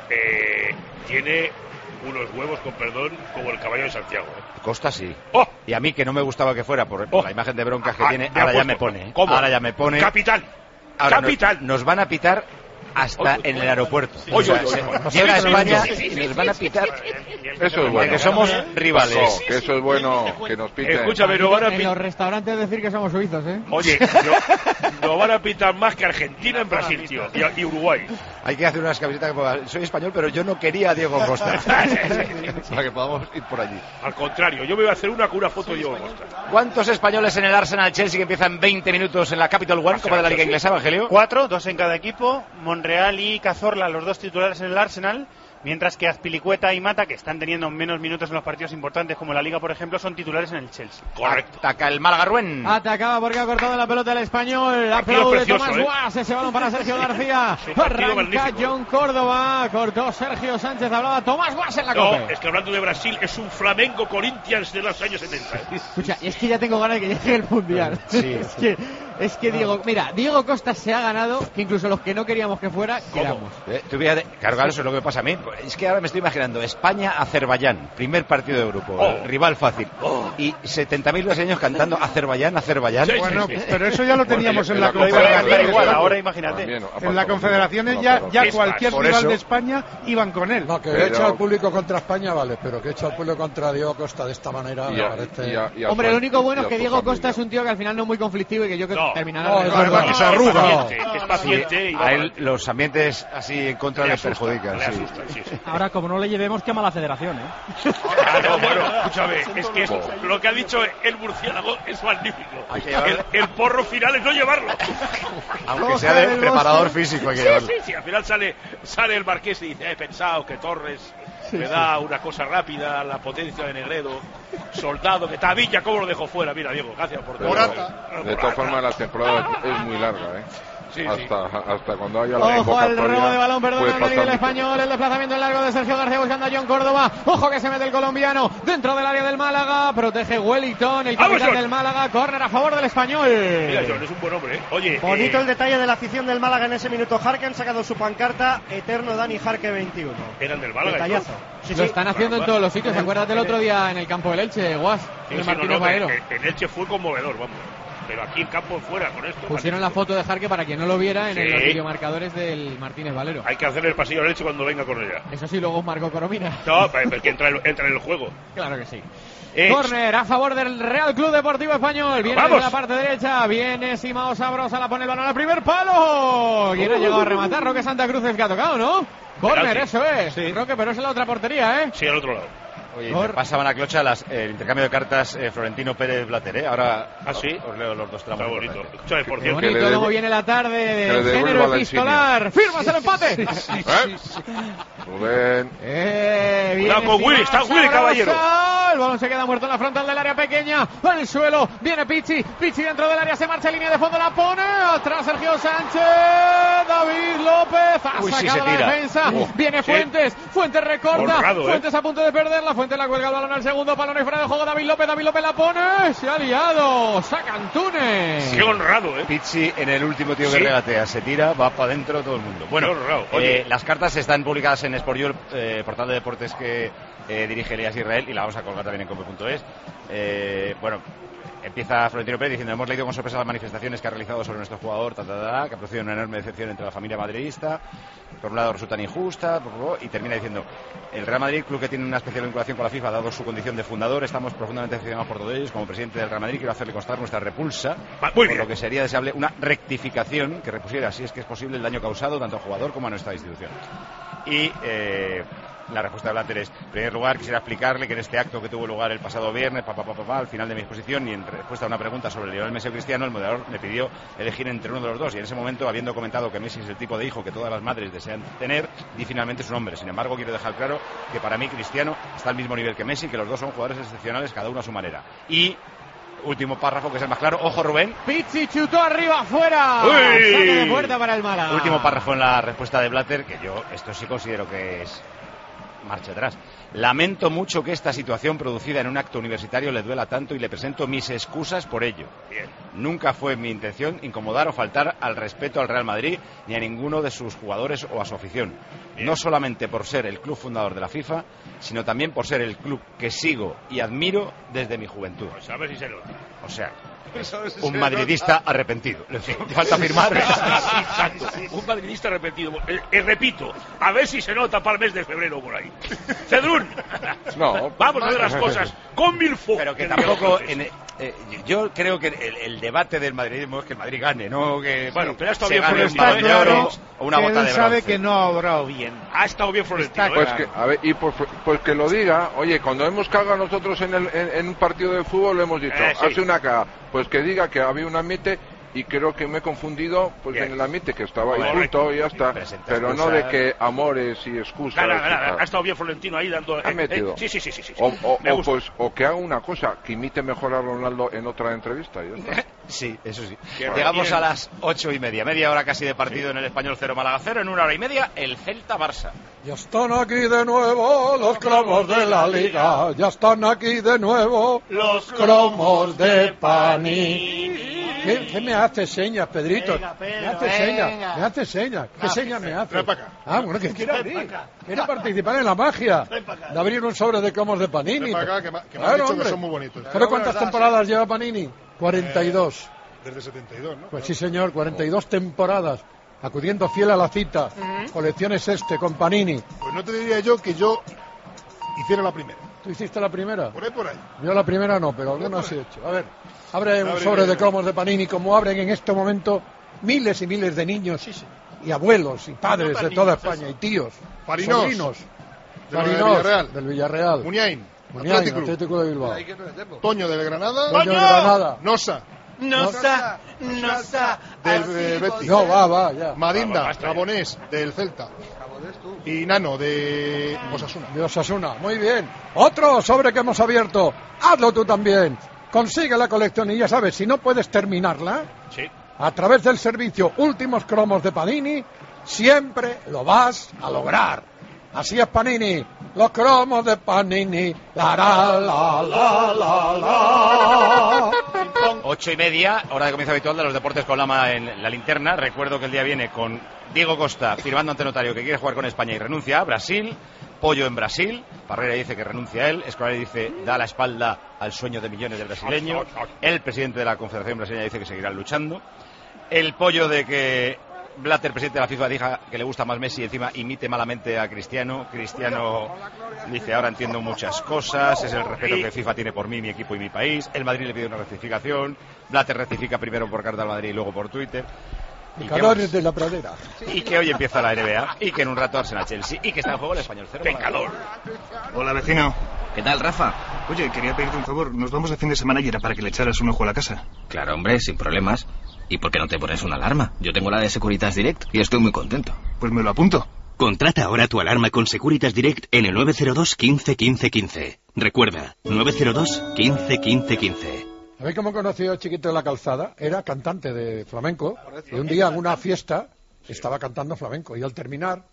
tiene unos huevos, con perdón, como el caballo de Santiago. Costa sí. ¡Oh! Y a mí, que no me gustaba que fuera por la imagen de broncas que tiene, ahora ya me pone. ¿Cómo? Ahora ya me pone. ¡Capitán! Ahora ¡Capitán! Nos van a pitar hasta en el aeropuerto. Llega a España y nos van a pitar. Eso es bueno. Que somos rivales. Que eso es bueno, que nos piten. Escúchame, no van a en los restaurantes decir que somos suizos, ¿eh? Oye, no van a pitar más que Argentina en Brasil, tío, y Uruguay. Hay que hacer unas camisetas que pongan, soy español, pero yo no quería a Diego Costa. Para que podamos ir por allí. Al contrario, yo me voy a hacer una con una foto de Diego Costa. ¿Cuántos españoles en el Arsenal-Chelsea que empiezan 20 minutos en la Capital One, Copa de la Liga Inglesa, Evangelio? 4, 2 en cada equipo. Monreal y Cazorla, los dos titulares en el Arsenal. Mientras que Azpilicueta y Mata, que están teniendo menos minutos en los partidos importantes como la Liga, por ejemplo, son titulares en el Chelsea. Correcto. Ataca el Málaga, Rubén. Atacaba porque ha cortado la pelota el Español. Aplaude Tomás Guas. Ese balón para Sergio García. Arranca John Córdoba. Cortó Sergio Sánchez. Hablaba Tomás Guas en la Copa. No, es que hablando de Brasil, es un Flamengo Corinthians de los años 70. Escucha, es que ya tengo ganas de que llegue el Mundial. Sí. Es que Es que Diego Costa se ha ganado, que incluso los que no queríamos que fuera, queramos. Claro, eso es lo que me pasa a mí. Es que ahora me estoy imaginando España-Azerbaiyán, primer partido de grupo, rival fácil. Y 70.000 brasileños cantando Azerbaiyán. Bueno, pero eso ya lo teníamos en la Confederación. Ahora imagínate. En la Confederaciones ya cualquier rival de España iban con él. No, que echa al público contra España, vale, pero que echa al público contra Diego Costa de esta manera me parece... Hombre, lo único bueno es que Diego Costa es un tío que al final no es muy conflictivo y que yo creo que terminará... No, es verdad, que se arruga. Es paciente. A él los ambientes así en contra le perjudican. Ahora, como no le llevemos, quema la federación, Bueno, escúchame, es que lo que ha dicho el murciélago es magnífico. El porro final es no llevarlo. Aunque sea de preparador físico hay que llevarlo. Sí, al final sale el Marqués y dice, he pensado que Torres me da una cosa rápida, la potencia de Negredo, Soldado, que Tavilla, ¿cómo lo dejó fuera? Mira, Diego, gracias por todo. De todas formas, la temporada es muy larga, hasta cuando haya la ojo al robo de balón, perdón, el español, el desplazamiento en largo de Sergio García buscando a John Córdoba. Ojo que se mete el colombiano dentro del área del Málaga, protege Wellington, el capitán del Málaga, córner a favor del español. Mira, John es un buen hombre, Oye, bonito el detalle de la afición del Málaga en ese minuto. Jarque han sacado su pancarta, eterno Dani Jarque 21. Eran del Málaga. Detallazo. Lo están haciendo en todos los sitios. Acuérdate el otro día en el campo del Elche, Guas, el Martínez Valero. En Elche fue conmovedor, vamos. Pero aquí en campo fuera con esto. Pusieron la foto de Jarque para quien no lo viera en los videomarcadores del Martínez Valero. Hay que hacer el pasillo al Elche cuando venga con ella. Eso sí, luego marcó Coromina. No, porque entra en el juego. Claro que sí. Córner a favor del Real Club Deportivo Español. Viene desde la parte derecha. Viene Simao Sabrosa. La pone el balón al primer palo. ¿Quién ha llegado a rematar? Roque Santa Cruz es que ha tocado, ¿no? Córner, eso es. Sí. Roque, pero es en la otra portería, Sí, al otro lado. Oye, pasaban a clocha el intercambio de cartas Florentino Pérez Blatter, Ahora os leo los dos tramos. Está bonito. Escúchame, por cierto. Bonito cómo viene la tarde de género epistolar. ¡Firmas el empate! Rubén. Cuidado con Willy, está Willy Caballero. El balón se queda muerto en la frontal del área pequeña. Al suelo, viene Pichi dentro del área, se marcha en línea de fondo, la pone. Atrás Sergio Sánchez. David López ha sacado la defensa. Viene Fuentes recorta. Fuentes a punto de perderla. Fuente la cuelga el balón al segundo palo, no hay fuera de juego. David López la pone, se ha liado, saca Antunes. Qué honrado, Pizzi en el último tío que regatea, se tira, va para adentro todo el mundo. Bueno, las cartas están publicadas en Sport, portal de deportes que dirige Elías Israel, y la vamos a colgar también en cope.es. Empieza Florentino Pérez diciendo: hemos leído con sorpresa las manifestaciones que ha realizado sobre nuestro jugador, que ha producido una enorme decepción entre la familia madridista. Por un lado resultan injusta, y termina diciendo: el Real Madrid, club que tiene una especial vinculación con la FIFA, dado su condición de fundador, estamos profundamente decepcionados por todos ellos. Como presidente del Real Madrid quiero hacerle constar nuestra repulsa, por lo que sería deseable una rectificación que repusiera, si es que es posible, el daño causado tanto al jugador como a nuestra institución. Y la respuesta de Blatter es: en primer lugar, quisiera explicarle que en este acto que tuvo lugar el pasado viernes, al final de mi exposición, y en respuesta a una pregunta sobre Lionel Messi o Cristiano, el moderador me pidió elegir entre uno de los dos, y en ese momento, habiendo comentado que Messi es el tipo de hijo que todas las madres desean tener, di finalmente su nombre. Sin embargo, quiero dejar claro que para mí Cristiano está al mismo nivel que Messi, que los dos son jugadores excepcionales, cada uno a su manera. Y último párrafo, que es el más claro. Ojo, Rubén. Pizzi chutó arriba, afuera. Saque de puerta para el Málaga. Último párrafo en la respuesta de Blatter, que yo esto sí considero que es marcha atrás. Lamento mucho que esta situación producida en un acto universitario le duela tanto y le presento mis excusas por ello. Bien. Nunca fue mi intención incomodar o faltar al respeto al Real Madrid ni a ninguno de sus jugadores o a su afición. Bien. No solamente por ser el club fundador de la FIFA, sino también por ser el club que sigo y admiro desde mi juventud. Pues a ver si se lo... O sea, un madridista arrepentido. Le falta firmar. Exacto. Un madridista arrepentido. Repito, a ver si se nota para el mes de febrero por ahí. Cedrún. No. Vamos a ver las cosas con Milfo. Pero que tampoco... yo creo que el debate del madridismo es que el Madrid gane, no que bueno, pero ha estado se bien gane un balón de oro o una bota de bronce. Sabe que no ha obrado bien. Ha estado bien Florentino. Pues que, a ver, y pues que lo diga. Oye, cuando hemos cagado nosotros en un partido de fútbol, lo hemos dicho, sí. hace una caga. Pues que diga que había un ambiente y creo que me he confundido pues en el ambiente que estaba ahí junto y ya está, pero no de que amores y excusas. Ha estado bien Florentino ahí dando... Ha metido. Sí. O que haga una cosa, que imite mejor a Ronaldo en otra entrevista. Y ya está. Sí, eso sí. Llegamos a las 8:30, media hora casi de partido en el Español 0 Málaga 0, en 1 hora y media el Celta Barça. Ya están aquí de nuevo los cromos de la Liga, ya están aquí de nuevo los cromos de Panini. ¿Qué me hace señas, Pedrito? Me hace señas. ¿Qué señas me hace? Bueno, que quiere abrir. Quiere participar en la magia de abrir un sobre de cromos de Panini. Que me han dicho que son muy bonitos. ¿Pero cuántas temporadas lleva Panini? 42. Desde 72, ¿no? Pues sí, señor, 42 temporadas. Acudiendo fiel a la cita. Colecciones con Panini. Pues no te diría yo que yo hiciera la primera. ¿Tú hiciste la primera? Por ahí. Yo la primera no, pero algunas sí he hecho. A ver, abre un sobre de cromos de Panini, como abren en este momento miles y miles de niños y abuelos y padres de toda España y tíos, sobrinos. Farinós, del Villarreal. Muniain, Atlético de Bilbao. Toño del Granada. Nosa. Del Betis. No, va, ya. Madinda, Gabonés, del Celta. Y Nano, de Osasuna. De Osasuna, muy bien. Otro sobre que hemos abierto. Hazlo tú también. Consigue la colección y ya sabes, si no puedes terminarla, a través del servicio Últimos Cromos de Panini, siempre lo vas a lograr. Así es Panini, los cromos de Panini. La. 8:30, hora de comienzo habitual de los deportes con Lama en la linterna. Recuerdo que el día viene con Diego Costa firmando ante notario que quiere jugar con España y renuncia a Brasil. Pollo en Brasil. Parrera dice que renuncia a él. Escolari dice da la espalda al sueño de millones de brasileños. El presidente de la Confederación Brasileña dice que seguirán luchando. El Pollo de que Blatter, presidente de la FIFA, dijo que le gusta más Messi y encima imite malamente a Cristiano. Cristiano dice, ahora entiendo muchas cosas, es el respeto que FIFA tiene por mí, mi equipo y mi país. El Madrid le pide una rectificación. Blatter rectifica primero por carta al Madrid y luego por Twitter. Y calores de la pradera. Y que hoy empieza la NBA y que en un rato Arsenal-Chelsea y que está en juego el Español 0. ¡Qué calor! Hola, vecino. ¿Qué tal, Rafa? Oye, quería pedirte un favor. Nos vamos de fin de semana y era para que le echaras un ojo a la casa. Claro, hombre, sin problemas. ¿Y por qué no te pones una alarma? Yo tengo la de Securitas Direct y estoy muy contento. Pues me lo apunto. Contrata ahora tu alarma con Securitas Direct en el 902 15 15 15. Recuerda, 902 15 15 15. ¿Sabéis cómo conocí al Chiquito de la Calzada? Era cantante de flamenco y un día en una fiesta estaba cantando flamenco y al terminar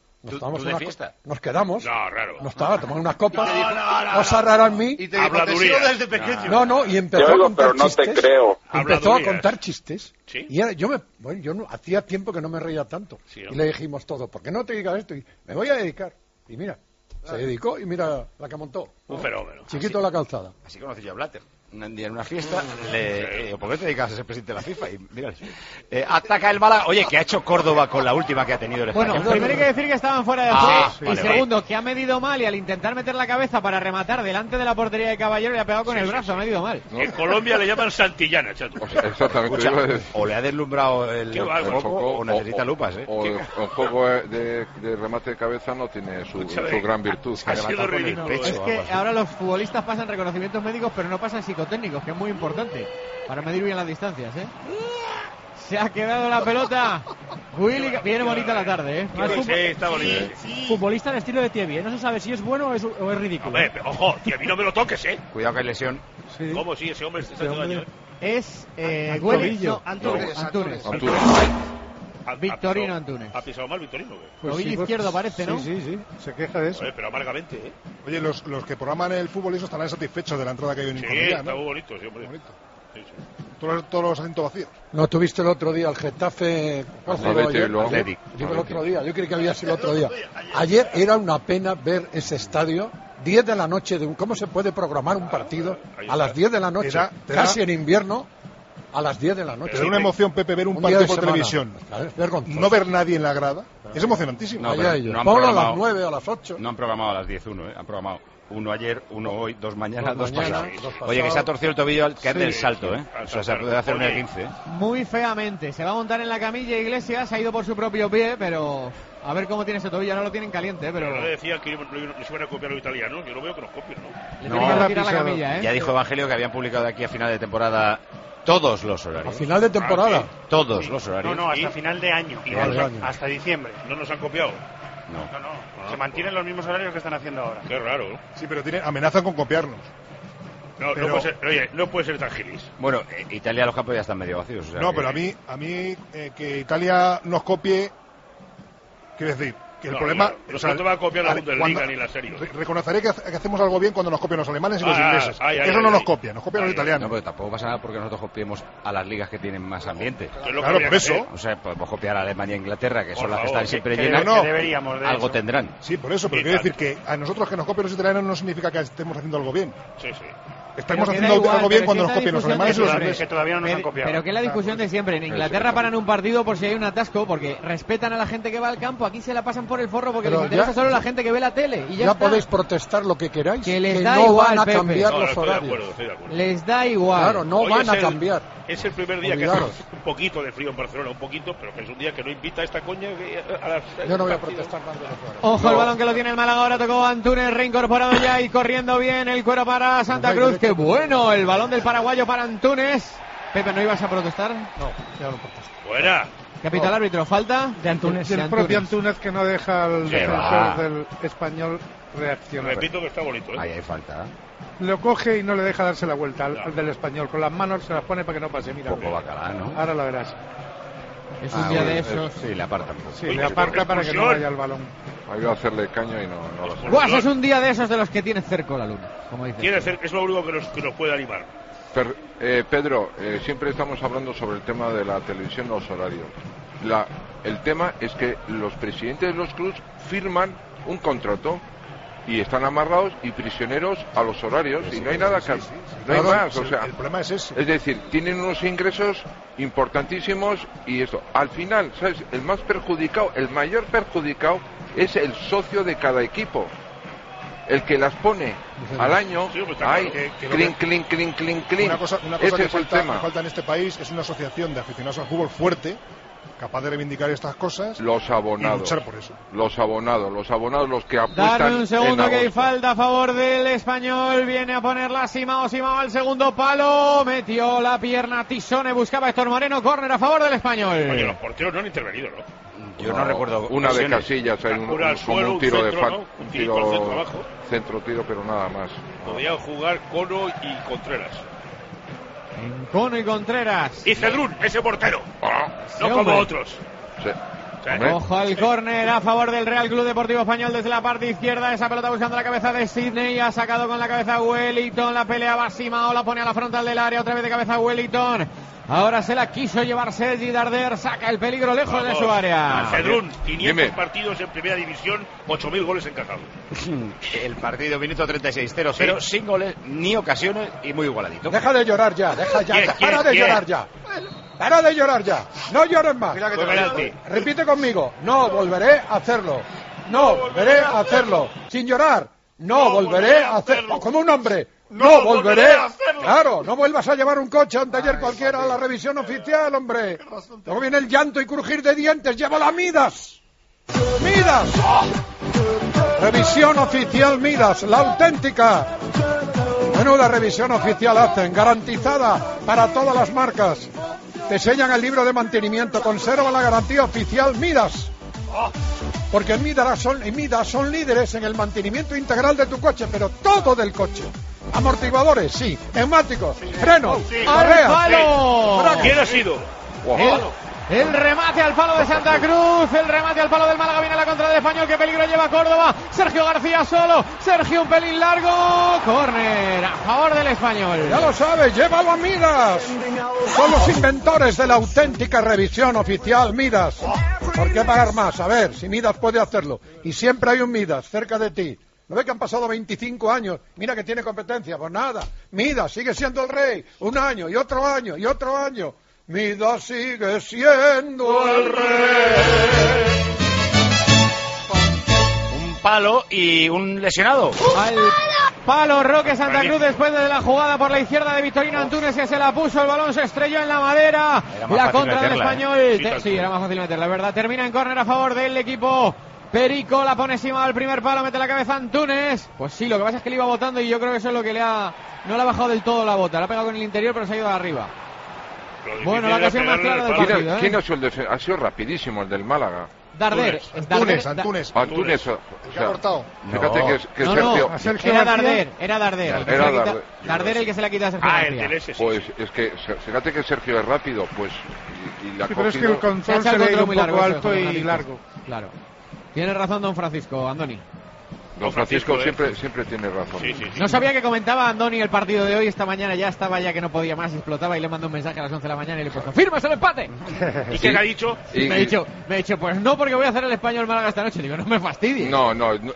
nos quedamos, nos estaba tomando unas copas, cosa rara en mí. Y te dijo, te sigo desde pequeño. No, y empezó a contar pero chistes. No te creo. Empezó a contar chistes. ¿Sí? Y era, yo hacía tiempo que no me reía tanto. Sí, ¿no? Y le dijimos todo, ¿por qué no te dedicas a esto? Y me voy a dedicar. Y mira, se dedicó y mira la que montó. Un fenómeno. Chiquito de la Calzada. Así conocí yo a Blatter. Un día en una fiesta, ¿por qué te dedicas a ser presidente de la FIFA? Y mira, ataca el Málaga. Oye, ¿qué ha hecho Córdoba con la última que ha tenido el Español? Bueno, primero hay que decir que estaban fuera de juego. Sí, y segundo, que ha medido mal y al intentar meter la cabeza para rematar delante de la portería de Caballero le ha pegado con el brazo, ha medido mal. En Colombia le llaman Santillana, chato. Exactamente. O le ha deslumbrado el foco o necesita lupas, O el juego de remate de cabeza no tiene su gran virtud. Ha sido ridículo. Es que ahora los futbolistas pasan reconocimientos médicos, pero no pasan psicotécnicos, que es muy importante para medir bien las distancias, ¿eh? Se ha quedado la pelota. Willy, viene bonita la tarde, ¿eh? Sí, está bonito. Futbolista al estilo de Thierry, no se sabe si es bueno o es ridículo. Hombre, ojo, Thierry, no me lo toques, ¿eh? Cuidado que hay lesión. Sí. ¿Cómo sí? Ese hombre está haciendo daño, ¿eh? Es Antunes. Victorino Antunes. ¿Ha pisado mal Victorino? Pues tobillo izquierdo parece, ¿no? Sí. Se queja de eso. Oye, pero amargamente, ¿eh? Oye, los que programan el fútbol y eso estarán satisfechos de la entrada que hay en Sí, Incomedia, está ¿no? muy bonito, sí, hombre. Bonito. Sí. Todos los asientos vacíos. ¿No tuviste el otro día el Getafe? ¿Cuál jugó ayer? Digo el otro día, yo creí que había sido el otro día. Ayer era una pena ver ese estadio. 10 de la noche, ¿cómo se puede programar un partido a las 10 de la noche? Casi en invierno. A las 10 de la noche. Te da una emoción, Pepe, ver un partido por televisión. No ver nadie en la grada. Es emocionantísimo. No, Ponlo a las 9, a las 8. No han programado a las 10 uno, han programado uno ayer, uno hoy, dos mañana, dos pasado. Oye, que se ha torcido el tobillo al caer del salto, ¿eh? O sea, se puede hacer un E15, ¿eh? Muy feamente. Se va a montar en la camilla Iglesias, ha ido por su propio pie, pero a ver cómo tiene ese tobillo. No lo tienen caliente, pero no le decía que les iban a copiar los italianos. Yo lo veo que nos copian, ¿no? Le tienen que retirar la camilla, ¿eh? Ya dijo Evangelio que habían publicado de aquí a final de temporada todos los horarios. ¿A final de temporada? Todos los horarios. No, hasta final de año. Hasta diciembre. ¿No nos han copiado? No. Se mantienen los mismos horarios que están haciendo ahora. Qué raro. Sí, pero amenazan con copiarnos. No puede ser tan gilis. Bueno, Italia los campos ya están medio vacíos. O sea no, pero a mí que Italia nos copie, quiero decir, Que el problema, no te va a copiar la Bundesliga ni la serie. Reconoceré que hacemos algo bien cuando nos copian los alemanes y los ingleses. Eso no nos copian, nos copian los italianos. No, pero tampoco pasa nada porque nosotros copiemos a las ligas que tienen más ambiente. Claro, por eso. O sea, podemos copiar a Alemania e Inglaterra, que son las que están siempre llenas. Algo tendrán. Sí, por eso, pero quiero decir que a nosotros que nos copian los italianos no significa que estemos haciendo algo bien. Sí, sí. Estamos haciendo algo bien cuando nos copian los alemanes y los ingleses. Que todavía no nos han copiado. Pero que es la discusión de siempre. En Inglaterra paran un partido por si hay un atasco, porque respetan a la gente que va al campo. Aquí se la pasan por el forro porque les interesa solo la gente que ve la tele. Y ya podéis protestar lo que queráis. Que les que da no igual, van a Pepe. cambiar No, los estoy de horarios. acuerdo, estoy de acuerdo. Les da igual. Claro, no Hoy van a cambiar. Es el primer día Olvidaros. que hace un poquito de frío en Barcelona, un poquito, pero que es un día que no invita a esta coña a las... Yo no voy a protestar tanto de fuera. Ojo el balón que lo tiene el Málaga, ahora tocó Antunes, reincorporado ya y corriendo bien el cuero para Santa Cruz. ¡Qué bueno! El balón del paraguayo para Antunes. Pepe, ¿no ibas a protestar? No, ya lo protesto. Buena. ¿Qué pita el árbitro? ¿Falta? De Antunes. El propio Antunes que no deja al defensor del Español reaccionar. Repito que está bonito, ¿eh? Ahí hay falta. Lo coge y no le deja darse la vuelta al del Español. Con las manos se las pone para que no pase. Mira. Un poco bacalá, ¿no? Ahora lo verás. Es un día de esos. Sí, le apartan. Sí, le aparta para que no vaya al balón. Hay que hacerle caña y no lo hace. Guas, es un día de esos de los que tiene cerco la luna, como dice. Tiene cerco, es lo único que nos puede animar. Pedro, siempre estamos hablando sobre el tema de la televisión, los horarios. El tema es que los presidentes de los clubes firman un contrato y están amarrados y prisioneros a los horarios y no hay nada que no hay más, o sea, el problema es ese. Es decir, tienen unos ingresos importantísimos y esto, al final, ¿sabes? El mayor perjudicado es el socio de cada equipo. El que las pone al año, clink. Una cosa Ese que es el tema. falta en este país es una asociación de aficionados al fútbol fuerte, capaz de reivindicar estas cosas. Los abonados. Y luchar por eso. Los abonados, los que apuestan. Dame un segundo en que hay agosto. falta a favor del Español. Viene a ponerla Simao al segundo palo. Metió la pierna Tisone, buscaba a Héctor Moreno. Córner a favor del Español. Oye, los porteros no han intervenido, ¿no? Yo no recuerdo. Una de Casillas, hay como un tiro de centro, ¿no? Un tiro al centro abajo. Centro-tiro, pero nada más. Podían jugar Cono y Contreras. Cono y Contreras. Y Cedrún, ese portero. Sí, no como hombre. otros. Sí. Ojo al córner a favor del Real Club Deportivo Español desde la parte izquierda. Esa pelota buscando la cabeza de Sidney. Ha sacado con la cabeza Wellington. La pelea va Simao, la pone a la frontal del área. Otra vez de cabeza Wellington. Ahora se la quiso llevar Sergi Darder. Saca el peligro lejos de su área. Cedrún, 500 partidos en primera división, 8.000 goles encajados. El partido, minuto 36, 0-0, sin goles ni ocasiones y muy igualadito. Deja de llorar ya, para de llorar ya. Para de llorar ya. No llores más. Mira que te penalti. Repite conmigo. No volveré a hacerlo. No volveré a hacerlo. Sin llorar. No volveré a hacerlo. Como un hombre. No volveré a hacerlo. Claro, no vuelvas a llevar un coche a un taller cualquiera a la revisión oficial, hombre. Luego viene el llanto y crujir de dientes. Llévala a Midas. Midas. Revisión oficial Midas, la auténtica. Menuda revisión oficial hacen, garantizada para todas las marcas. Te enseñan el libro de mantenimiento, conserva la garantía oficial Midas. Porque en Midas son líderes en el mantenimiento integral de tu coche, pero todo del coche. Amortiguadores, sí. Neumáticos, frenos, correas. ¡Palo! ¿Quién ha sido? El remate al palo de Santa Cruz, el remate al palo del Málaga, viene la contra del Español, qué peligro lleva Córdoba, Sergio García solo, Sergio un pelín largo, córner a favor del Español. Ya lo sabes, llévalo a Midas. Son los inventores de la auténtica revisión oficial Midas. ¿Por qué pagar más? A ver, si Midas puede hacerlo. Y siempre hay un Midas cerca de ti. ¿No ve que han pasado 25 años? Mira que tiene competencia. Pues nada, Midas sigue siendo el rey. Un año y otro año y otro año. Midas sigue siendo el rey. Un palo y un lesionado. Al palo Roque Santa Cruz después de la jugada por la izquierda de Victorino Antunes, que se la puso, el balón se estrelló en la madera. La contra del Español. Sí, era más fácil meterla, la verdad. Termina en córner a favor del equipo Perico, la pone encima al primer palo, mete la cabeza Antunes. Pues sí, lo que pasa es que le iba botando y yo creo que eso es lo que no le ha bajado del todo la bota. La ha pegado con el interior, pero se ha ido de arriba. Bueno, la ocasión más clara del partido. ¿Quién ha sido el defensor? Ha sido rapidísimo el del Málaga. Darder. Antunes. Se ha cortado. Fíjate que Sergio... Era Darder. Darder el que se la quita a Sergio García. Pues es que fíjate que Sergio es rápido, pues... Sí, pero es que el control se le ha ido un poco alto y largo. Claro. Tiene razón don Francisco, Andoni. Don Francisco siempre tiene razón. Sí. No sabía que comentaba Andoni el partido de hoy. Esta mañana ya estaba ya que no podía más, explotaba y le mandó un mensaje a las 11 de la mañana y le he puesto ¡firmas el empate! ¿Y qué le ha dicho? Me ha dicho, pues no, porque voy a hacer el Español Málaga esta noche. Digo, no me fastidies. No,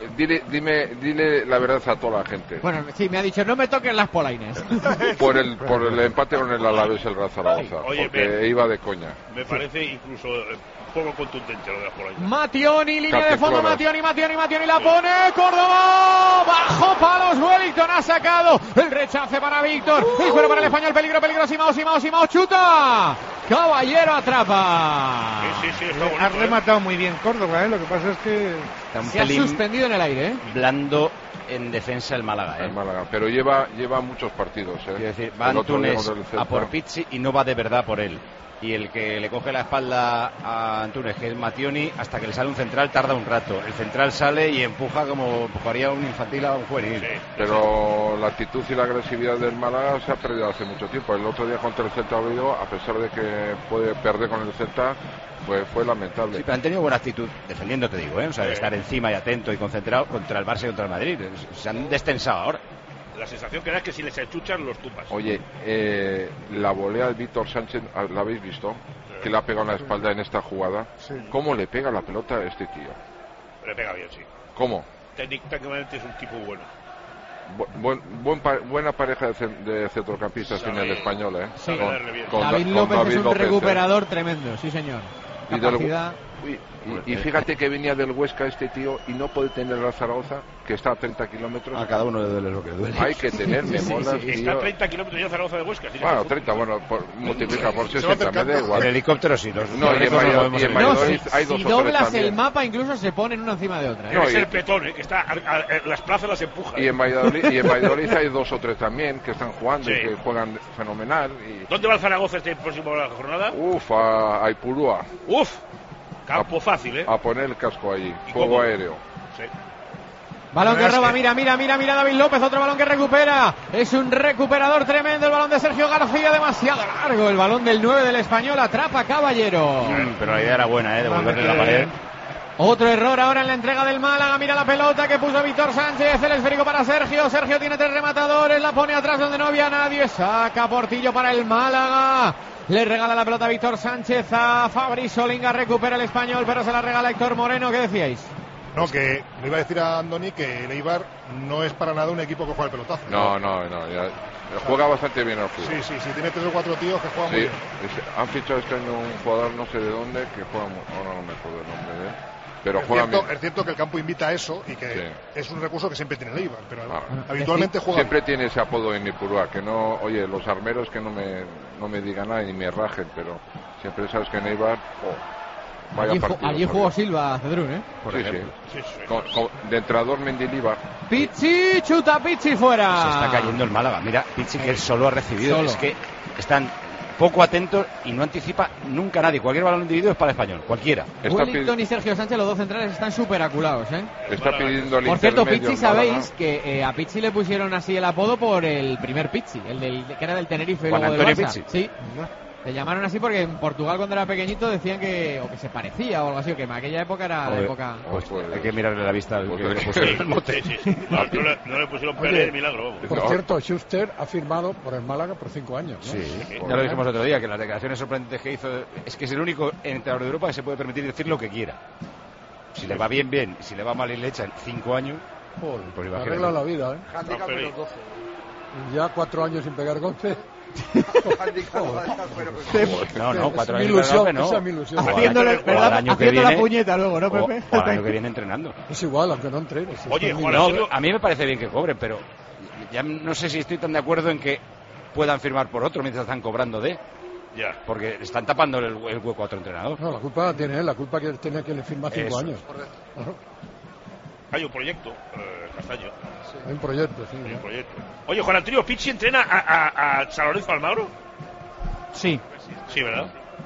dile la verdad a toda la gente. Bueno, sí, me ha dicho, no me toquen las polaines. Por el empate con el Alavés, el Real Zaragoza. Oye, porque iba de coña. Me parece incluso poco contundente lo de las polaines. Mationi, línea de fondo, Mationi la pone, Córdoba, bajo palos, Wellington ha sacado el rechace para Víctor, y fuera para el Español, peligro, Simao, chuta, Caballero atrapa. Sí, ha rematado muy bien Córdoba, lo que pasa es que se ha suspendido en el aire, blando en defensa el Málaga, El Málaga, pero lleva muchos partidos, Quiero decir, va Antunes a por Pizzi y no va de verdad por él. Y el que le coge la espalda a Antunes, que es Mationi, hasta que le sale un central tarda un rato. El central sale y empuja como empujaría un infantil a un juvenil. Sí, pero la actitud y la agresividad del Málaga se ha perdido hace mucho tiempo. El otro día contra el Celta Vigo, a pesar de que puede perder con el Celta, pues fue lamentable. Sí, pero han tenido buena actitud defendiendo, te digo, O sea, de estar encima y atento y concentrado contra el Barça y contra el Madrid. Se han destensado ahora. La sensación que da es que si les enchuchan los tumbas. Oye, la volea de Víctor Sánchez, ¿la habéis visto? Que le ha pegado en la espalda en esta jugada. Sí. ¿Cómo le pega la pelota a este tío? Le pega bien, sí. ¿Cómo? Técnicamente es un tipo bueno. Buena pareja de centrocampistas tiene el Español, Sí. Con David López es un López, recuperador tremendo, sí señor. Capacidad. Y fíjate que venía del Huesca este tío y no puede tener la Zaragoza, que está a 30 kilómetros. A cada uno le duele lo que duele. Hay que tener memoras. Está a 30 kilómetros de Zaragoza de Huesca. Bueno, 30, multiplica por 60, me da igual. En helicóptero sí. No, y en Valladolid hay dos si o tres doblas también. el mapa, incluso se ponen una encima de otra. Es el petón, que está las plazas las empuja. Y en Valladolid hay dos o tres también que están jugando y que juegan fenomenal. ¿Dónde va el Zaragoza esta próxima jornada? A Ipurúa. Campo fácil, A poner el casco allí. Fuego aéreo. Sí. Balón que roba, mira David López, otro balón que recupera. Es un recuperador tremendo el balón de Sergio García, demasiado largo. El balón del 9 del Español, atrapa Caballero. Pero la idea era buena, devolverle la pared. Otro error ahora en la entrega del Málaga. Mira la pelota que puso Víctor Sánchez. El esférico para Sergio. Sergio tiene tres rematadores. La pone atrás donde no había nadie. Saca Portillo para el Málaga. Le regala la pelota a Víctor Sánchez a Fabri Solinga. Recupera el Español, pero se la regala Héctor Moreno. ¿Qué decíais? No, que le iba a decir a Andoni que el Eibar no es para nada un equipo que juega el pelotazo. No, juega bastante bien el fútbol. Sí, tiene 3 o 4 tíos que juegan muy bien. Han fichado este año un jugador no sé de dónde que juega, ahora no me acuerdo el nombre de él. Pero es cierto que el campo invita a eso y que es un recurso que siempre tiene el Eibar, pero habitualmente juega. Siempre tiene ese apodo en Ipurúa, que no, oye, los armeros que no me digan nada ni me rajen, pero siempre sabes que en Eibar, allí jugó Silva, Cedrún, Por ejemplo. Sí. De entrenador Mendilibar. Pizzi, chuta Pizzi fuera. Se está cayendo el Málaga. Mira, Pizzi que él solo ha recibido. Es que están poco atentos y no anticipa nunca a nadie. Cualquier balón individuo es para el Español, cualquiera. Wellington y Sergio Sánchez, los dos centrales, están súper aculados, Está pidiendo el Por cierto, Pizzi, sabéis que a Pizzi le pusieron así el apodo por el primer Pizzi, que era del Tenerife y luego del Barça. Pizzi. Sí. Le llamaron así porque en Portugal cuando era pequeñito decían que se parecía o algo así, o que en aquella época era la época. Hay que mirarle la vista al que le pusieron el mote. No le pusieron Pérez de milagro. Por cierto, Schuster ha firmado por el Málaga por 5 años, ¿no? Sí, ya lo dijimos otro día, que las declaraciones sorprendentes que hizo es que es el único entrenador de Europa que se puede permitir decir lo que quiera. Si le va bien, si le va mal y le echan 5 años, pues arregla la vida, Handicap menos 12. Ya 4 años sin pegar golpes. No, 4 años ilusión, esa es mi ilusión. Haciéndole la puñeta luego, ¿no, Pepe? O al año que viene entrenando. Es igual, aunque no entrenes. Oye, a mí me parece bien que cobren, pero ya no sé si estoy tan de acuerdo en que puedan firmar por otro mientras están cobrando porque están tapando el hueco a otro entrenador. No, la culpa la tiene él, la culpa que tenía que le firmar 5 años. Hay un proyecto, Castaño. Sí. Hay un proyecto, sí. Hay un proyecto. Oye, Juan Antonio, ¿Pizzi entrena a San Lorenzo Almagro? Sí. Sí, ¿verdad?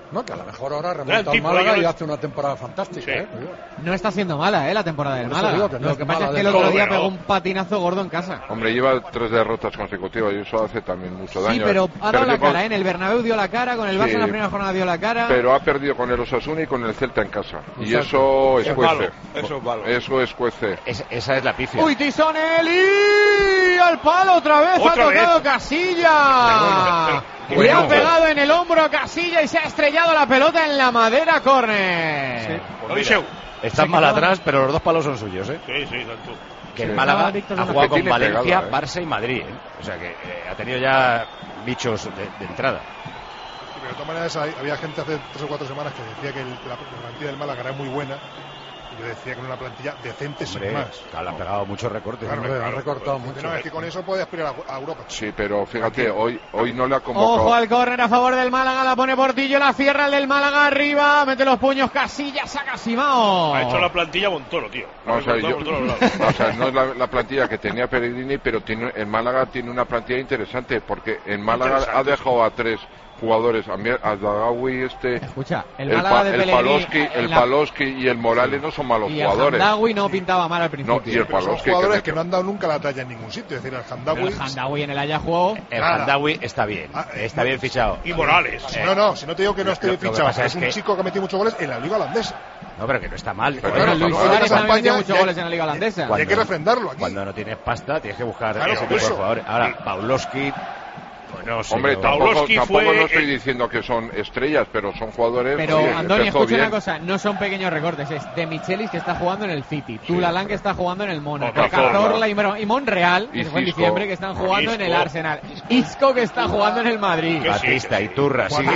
No, que a lo mejor ahora remonta al Málaga y hace una temporada fantástica. Sí. No está siendo mala, la temporada del Málaga. Lo que pasa es que el otro día pegó un patinazo gordo en casa. Hombre, lleva 3 derrotas consecutivas y eso hace también mucho daño. Sí, pero ha dado la cara, en el Bernabéu dio la cara, con el Barça en la primera jornada dio la cara. Pero ha perdido con el Osasuna y con el Celta en casa. Y eso escuece. Eso es malo. Eso escuece. Esa es la pifia. Uy, Tisonelli al palo otra vez, ha tocado Casilla. Le ha pegado en el hombro a Casilla y se ha estrellado la pelota en la madera, córner. Están mal atrás, pero los 2 palos son suyos, ¿eh? Sí, tanto. Que el Málaga ha jugado con Valencia, Barça y Madrid, ¿eh? O sea que ha tenido ya bichos de entrada. Sí, pero de todas maneras había gente hace 3 o 4 semanas que decía que la plantilla del Málaga era muy buena. Yo decía que era una plantilla decente, sin más. Claro, han pegado muchos recortes. Claro, han recortado mucho. No, es que con eso puede aspirar a Europa. Sí, pero fíjate, hoy no le ha convocado. Ojo al córner a favor del Málaga, la pone Portillo, la cierra el del Málaga arriba, mete los puños Casillas, saca Simao. Ha hecho la plantilla Montoro, tío. No, o sea, no es la plantilla que tenía Pellegrini, pero el Málaga tiene una plantilla interesante, porque en Málaga ha dejado a 3 jugadores, a Zagawi, escucha, el Málaga de Pellegrini, el Paloski y el Morales no son malos jugadores. El Hamdaoui no pintaba mal al principio. No, y el Paloski, son jugadores que no han dado nunca la talla en ningún sitio. Es decir, el Hamdaoui en el Haya jugó. El Hamdaoui está bien, está bien fichado. Y Morales. No, si no te digo que no esté fichado, es un chico que ha metido muchos goles en la Liga Holandesa. No, pero que no está mal. Pero Luis Suárez ha metido muchos goles en la Liga Holandesa. Hay que refrendarlo aquí. Cuando no tienes pasta, tienes que buscar ese tipo de jugadores. Ahora, Pavlovsky. Bueno, hombre, tampoco no estoy diciendo que son estrellas, pero son jugadores. Pero Andoni, escucha una cosa, no son pequeños recortes, es de Michelis que está jugando en el City, Tulalán que está jugando en el Mónaco, Cazorla y Monreal, que fue en diciembre, que están jugando en el Arsenal, Isco que está jugando en el Madrid, Batista, Iturra, sí.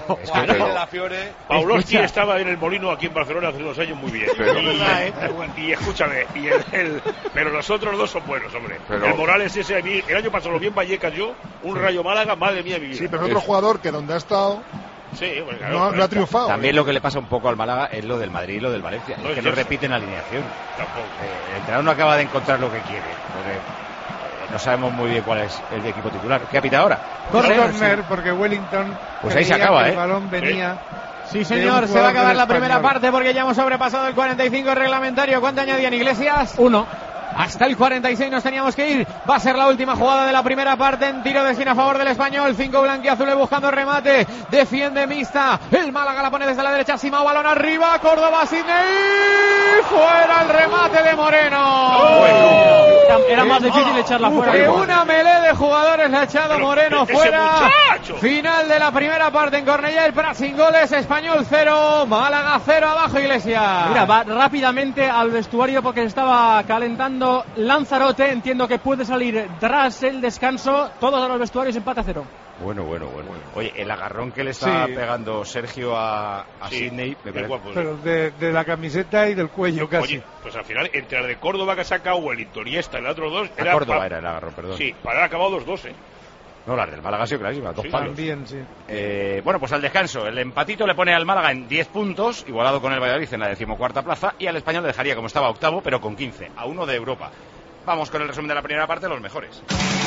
Pavlovsky estaba en el Molino aquí en Barcelona hace unos años muy bien. Y escúchame, pero los otros 2 son buenos, hombre. El Morales ese, el año pasado lo vi en Vallecas yo, un Rayo Málaga, madre mía, mi vida. Sí, pero otro jugador que donde ha estado no ha triunfado. También lo que le pasa un poco al Málaga es lo del Madrid y lo del Valencia, es que no repiten alineación. El entrenador no acaba de encontrar lo que quiere, porque no sabemos muy bien cuál es el equipo titular. ¿Qué apita ahora? Corner, porque Wellington, pues ahí se acaba, el balón venía. Sí, señor, se va a acabar la primera parte porque ya hemos sobrepasado el 45 reglamentario. ¿Cuánto añadían, Iglesias? 1. Hasta el 46 nos teníamos que ir. Va a ser la última jugada de la primera parte en tiro de esquina a favor del Español. 5 blanquiazules buscando remate. Defiende Mista. El Málaga la pone desde la derecha. Simao, balón arriba. Córdoba, Sidney. Fuera el remate de Moreno. Era más difícil echarla fuera. Que una melee de jugadores la ha echado Moreno fuera. Final de la primera parte en Cornellà. El Prat sin goles. Español 0. Málaga 0 abajo, Iglesias. Mira, va rápidamente al vestuario porque se estaba calentando Lanzarote, entiendo que puede salir tras el descanso. Todos a los vestuarios, empate a 0. Bueno. Oye, el agarrón que le está pegando Sergio a Sidney, pero de la camiseta y del cuello casi. Oye, pues al final, entre la de Córdoba que ha sacado Wellington y esta, el otro 2, Córdoba era el agarrón, perdón. Sí, para haber acabado 2-2, No, la del Málaga ha sido clarísima, 2 palos. También, sí. Bueno, pues al descanso, el empatito le pone al Málaga en 10 puntos, igualado con el Valladolid en la 14ª plaza, y al Español le dejaría como estaba octavo, pero con 15, a 1 de Europa. Vamos con el resumen de la primera parte, los mejores.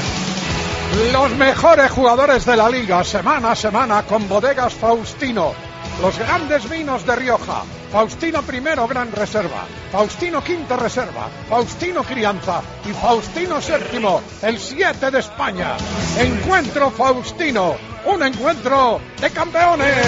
Los mejores jugadores de la Liga, semana a semana, con Bodegas Faustino. Los grandes vinos de Rioja. Faustino primero, gran reserva. Faustino quinto, reserva. Faustino crianza. Y Faustino séptimo, el 7 de España. Encuentro Faustino. Un encuentro de campeones.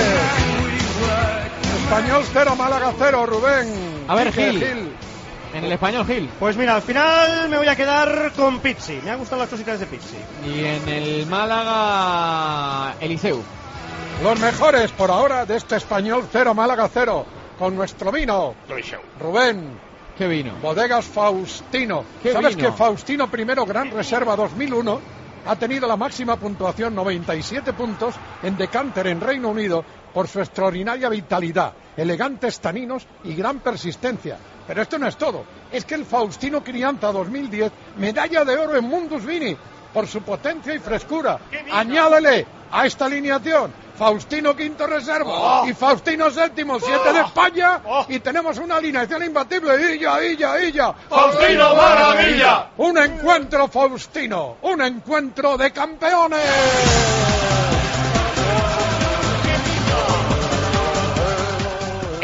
Español 0, Málaga 0, Rubén. A ver, Gil. En el Español, Gil. Pues mira, al final me voy a quedar con Pizzi. Me han gustado las cositas de Pizzi. Y en el Málaga, Eliseu. Los mejores por ahora de este Español 0, Málaga 0. Con nuestro vino. Rubén. ¿Qué vino? Bodegas Faustino. ¿Sabes que Faustino primero, gran reserva 2001, ha tenido la máxima puntuación, 97 puntos, en Decanter en Reino Unido, por su extraordinaria vitalidad, elegantes taninos y gran persistencia? Pero esto no es todo. Es que el Faustino Crianza 2010, medalla de oro en Mundus Vini, por su potencia y frescura. Añádele a esta alineación Faustino quinto reserva y Faustino séptimo, 7 de España, y tenemos una alineación imbatible. ¡Illa! ¡Faustino maravilla! Un encuentro Faustino, un encuentro de campeones.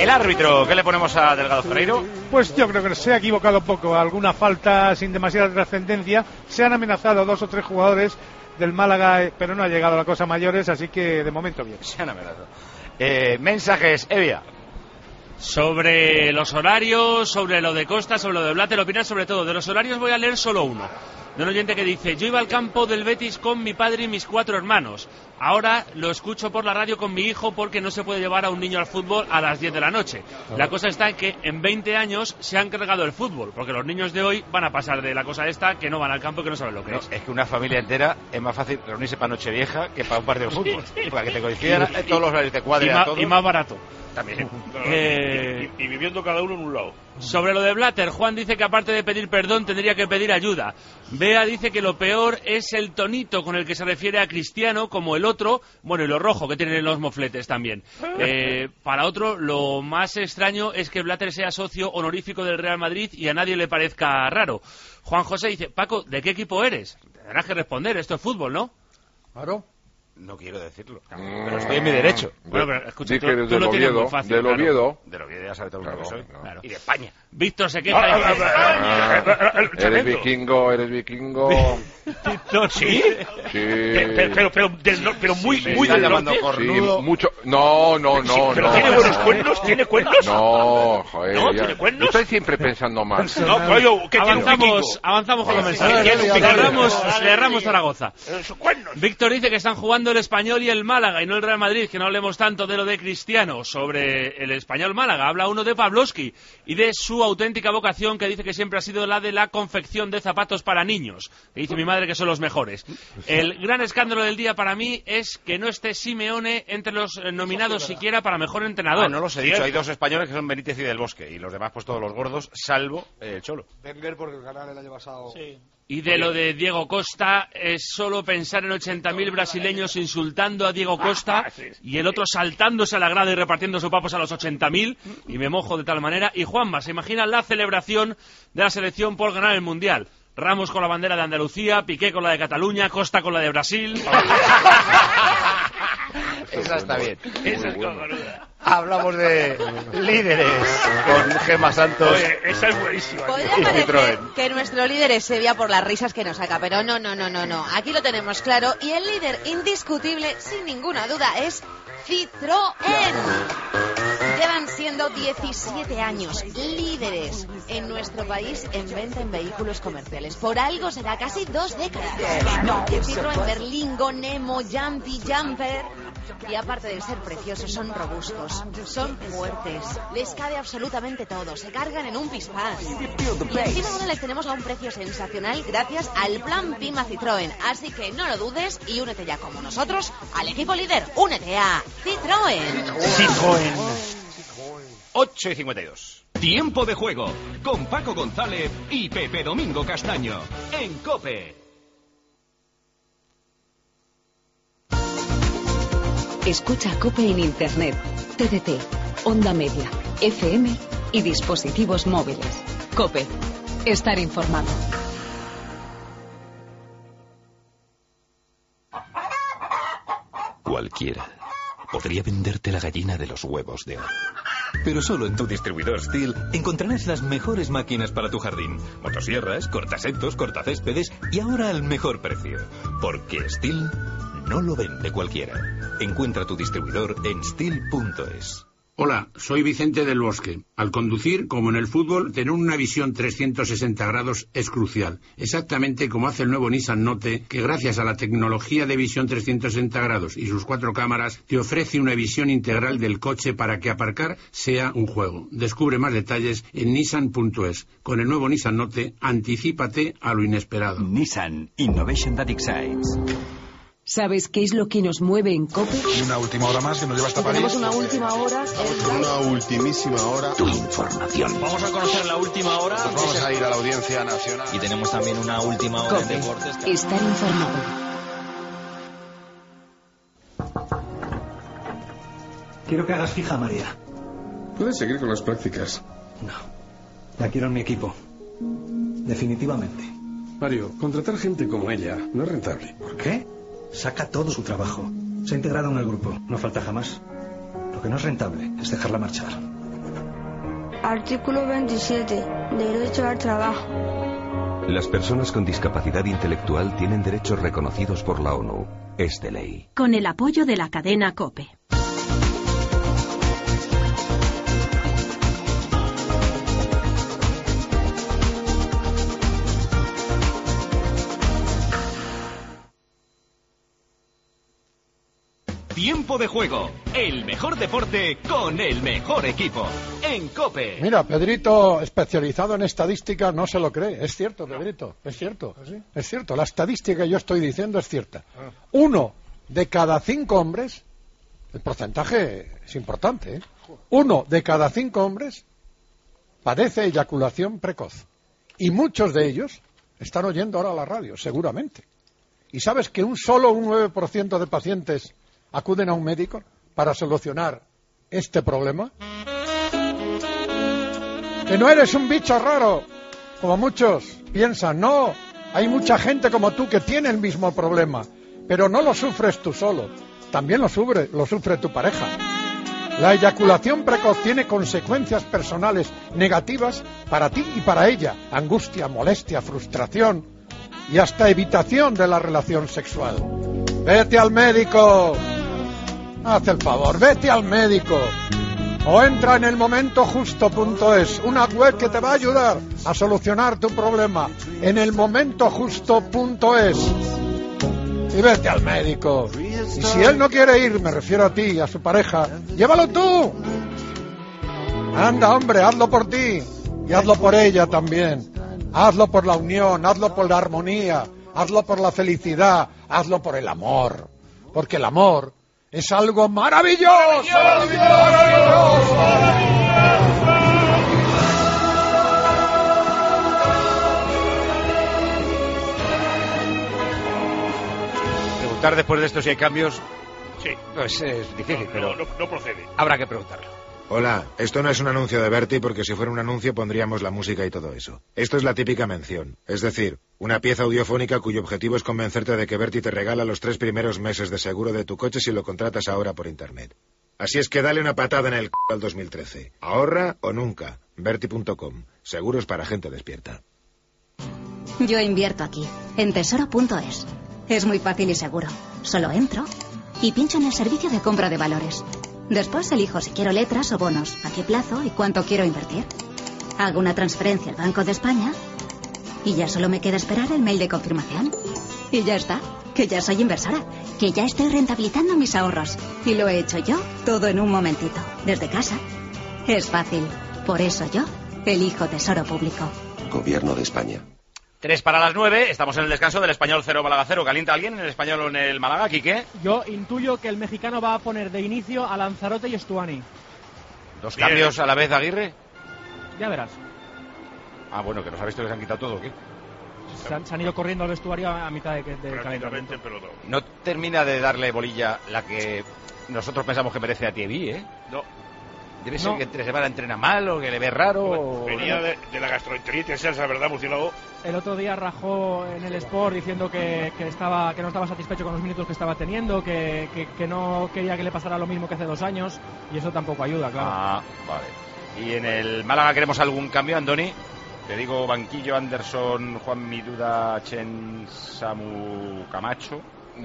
El árbitro, ¿qué le ponemos a Delgado Ferreiro? Pues yo creo que se ha equivocado poco. Alguna falta sin demasiada trascendencia. Se han amenazado 2 o 3 jugadores del Málaga, pero no ha llegado a la cosa a mayores, así que de momento bien. Se han amenazado. Mensajes, Evia. Sobre los horarios, sobre lo de Costa, sobre lo de Blatter, opinar sobre todo. De los horarios voy a leer solo uno. De un oyente que dice: yo iba al campo del Betis con mi padre y mis 4 hermanos. Ahora lo escucho por la radio con mi hijo porque no se puede llevar a un niño al fútbol a las 10 de la noche. La cosa está en que en 20 años se han cargado el fútbol, porque los niños de hoy van a pasar de la cosa esta que no van al campo y que no saben lo que es. Es que una familia entera es más fácil reunirse para Nochevieja que para un partido de fútbol. Para que te coincidan todos los horarios de cuadre a todos. Y más barato. También. Y viviendo cada uno en un lado. Sobre lo de Blatter, Juan dice que aparte de pedir perdón tendría que pedir ayuda. Bea dice que lo peor es el tonito con el que se refiere a Cristiano, como el otro, bueno, y lo rojo que tienen los mofletes también. Para otro, lo más extraño es que Blatter sea socio honorífico del Real Madrid y a nadie le parezca raro. Juan José dice: Paco, ¿de qué equipo eres? Tendrás que responder, esto es fútbol, ¿no? Claro. No quiero decirlo, pero estoy en mi derecho. Bueno, pero escucha, tú lo tienes muy fácil. Del Oviedo. Del Oviedo, ya sabes todo lo que soy. Claro. Y de España. Víctor se queja. Eres vikingo. ¿Sí? Sí. Pero muy del norte. Sí, mucho. No. ¿Pero tiene buenos cuernos? ¿Tiene cuernos? No, joder. ¿No tiene cuernos? Yo estoy siempre pensando más. No, ¿qué avanzamos con los mensajes. Cerramos Zaragoza. Víctor dice que están jugando el Español y el Málaga y no el Real Madrid, que no hablemos tanto de lo de Cristiano. Sobre el Español Málaga habla uno de Pavlovsky y de su auténtica vocación, que dice que siempre ha sido la de la confección de zapatos para niños, que dice mi madre que son los mejores. El gran escándalo del día para mí es que no esté Simeone entre los nominados siquiera para mejor entrenador. No los he dicho, hay 2 españoles que son Benítez y Del Bosque, y los demás pues todos los gordos, salvo el Cholo. Wenger porque el canal el año pasado. Sí. Y de lo de Diego Costa, es solo pensar en 80.000 brasileños insultando a Diego Costa y el otro saltándose a la grada y repartiendo sus papos a los 80.000, y me mojo de tal manera. Y Juanma, ¿se imagina la celebración de la selección por ganar el Mundial? Ramos con la bandera de Andalucía, Piqué con la de Cataluña, Costa con la de Brasil. Esa está bien. Esa es cojonuda. Hablamos de líderes con Gemma Santos. Oye, esa es buenísima. Podría parecer que nuestro líder es Sevilla por las risas que nos saca, pero no. Aquí lo tenemos claro y el líder indiscutible, sin ninguna duda, es Citroën. Llevan siendo 17 años líderes en nuestro país en venta en vehículos comerciales. Por algo será casi 2 décadas. El Citroën Berlingo, Nemo, Jumpy, Jumper. Y aparte de ser preciosos, son robustos, son fuertes, les cabe absolutamente todo, se cargan en un pispás. Y encima ahora les tenemos a un precio sensacional gracias al plan Pima Citroën. Así que no lo dudes y únete ya como nosotros al equipo líder. Únete a Citroën. Citroën. 8:52. Tiempo de juego con Paco González y Pepe Domingo Castaño en COPE. Escucha COPE en Internet, TDT, Onda Media, FM y dispositivos móviles. COPE. Estar informado. Cualquiera podría venderte la gallina de los huevos de oro. Pero solo en tu distribuidor STIHL encontrarás las mejores máquinas para tu jardín. Motosierras, cortasetos, cortacéspedes y ahora al mejor precio. Porque STIHL no lo vende cualquiera. Encuentra tu distribuidor en STIHL.es. Hola, soy Vicente del Bosque. Al conducir, como en el fútbol, tener una visión 360 grados es crucial. Exactamente como hace el nuevo Nissan Note, que gracias a la tecnología de visión 360 grados y sus 4 cámaras, te ofrece una visión integral del coche para que aparcar sea un juego. Descubre más detalles en Nissan.es. Con el nuevo Nissan Note, anticípate a lo inesperado. Nissan Innovation that excites. ¿Sabes qué es lo que nos mueve en COPE? Una última hora más que nos lleva hasta París. Tenemos una última hora. Una ultimísima hora. Tu información. Vamos a conocer la última hora. Pues vamos a ir a la Audiencia Nacional. Y tenemos también una última hora COPE. en deportes. Estar informado. Quiero que hagas fija, María. Puedes seguir con las prácticas. No. La quiero en mi equipo. Definitivamente. Mario, contratar gente como ella no es rentable. ¿Por qué? Saca todo su trabajo. Se ha integrado en el grupo. No falta jamás. Lo que no es rentable es dejarla marchar. Artículo 27. Derecho al trabajo. Las personas con discapacidad intelectual tienen derechos reconocidos por la ONU. Es de ley. Con el apoyo de la cadena COPE. Tiempo de juego, el mejor deporte con el mejor equipo, en COPE. Mira, Pedrito, especializado en estadística, no se lo cree. Es cierto, Pedrito, es cierto. ¿Sí? Es cierto, la estadística que yo estoy diciendo es cierta. 1 de cada 5 hombres, el porcentaje es importante, 1 de cada 5 hombres padece eyaculación precoz. Y muchos de ellos están oyendo ahora la radio, seguramente. ¿Y sabes que solo un 9% de pacientes acuden a un médico para solucionar este problema? Que no eres un bicho raro, como muchos piensan. No, hay mucha gente como tú que tiene el mismo problema, pero no lo sufres tú solo, también lo sufre tu pareja. La eyaculación precoz tiene consecuencias personales negativas para ti y para ella: angustia, molestia, frustración y hasta evitación de la relación sexual. ¡Vete al médico! Haz el favor, vete al médico. O entra en elmomentojusto.es, una web que te va a ayudar a solucionar tu problema. En elmomentojusto.es. Y vete al médico. Y si él no quiere ir, me refiero a ti y a su pareja, llévalo tú. Anda, hombre, hazlo por ti. Y hazlo por ella también. Hazlo por la unión, hazlo por la armonía, hazlo por la felicidad, hazlo por el amor. Porque el amor es algo maravilloso. ¡Maravilloso! Preguntar después de esto si hay cambios, sí, pues es difícil, pero no procede. Habrá que preguntarlo. Hola, esto no es un anuncio de Berti, porque si fuera un anuncio pondríamos la música y todo eso. Esto es la típica mención, es decir, una pieza audiofónica cuyo objetivo es convencerte de que Berti te regala los 3 primeros meses de seguro de tu coche si lo contratas ahora por internet. Así es que dale una patada en el al 2013. Ahorra o nunca. Berti.com. Seguros para gente despierta. Yo invierto aquí, en tesoro.es. Es muy fácil y seguro. Solo entro y pincho en el servicio de compra de valores. Después elijo si quiero letras o bonos, a qué plazo y cuánto quiero invertir. Hago una transferencia al Banco de España y ya solo me queda esperar el mail de confirmación. Y ya está, que ya soy inversora, que ya estoy rentabilizando mis ahorros. Y lo he hecho yo, todo en un momentito, desde casa. Es fácil, por eso yo elijo Tesoro Público. Gobierno de España. 3 para las 9, estamos en el descanso del Español 0 Málaga 0. ¿Calienta alguien en el Español o en el Málaga, Quique? Yo intuyo que el mexicano va a poner de inicio a Lanzarote y Estuani. ¿Dos cambios a la vez, Aguirre? Ya verás. Ah, bueno, que nos ha visto que se han quitado todo, ¿o qué? Se han ido corriendo al vestuario a mitad de calentamiento. Pero no termina de darle bolilla la que nosotros pensamos que merece a Thierry, ¿eh? No. Debe ser que entre semana entrena mal o que le ve raro. Venía de la gastroenteritis, esa verdad, murciélago. El otro día rajó en el Sport diciendo que no estaba satisfecho con los minutos que estaba teniendo, que no quería que le pasara lo mismo que hace 2 años, y eso tampoco ayuda, claro. Ah, vale. ¿Y en el Málaga queremos algún cambio, Andoni? Te digo banquillo, Anderson, Juan Miduda, Chen, Samu, Camacho.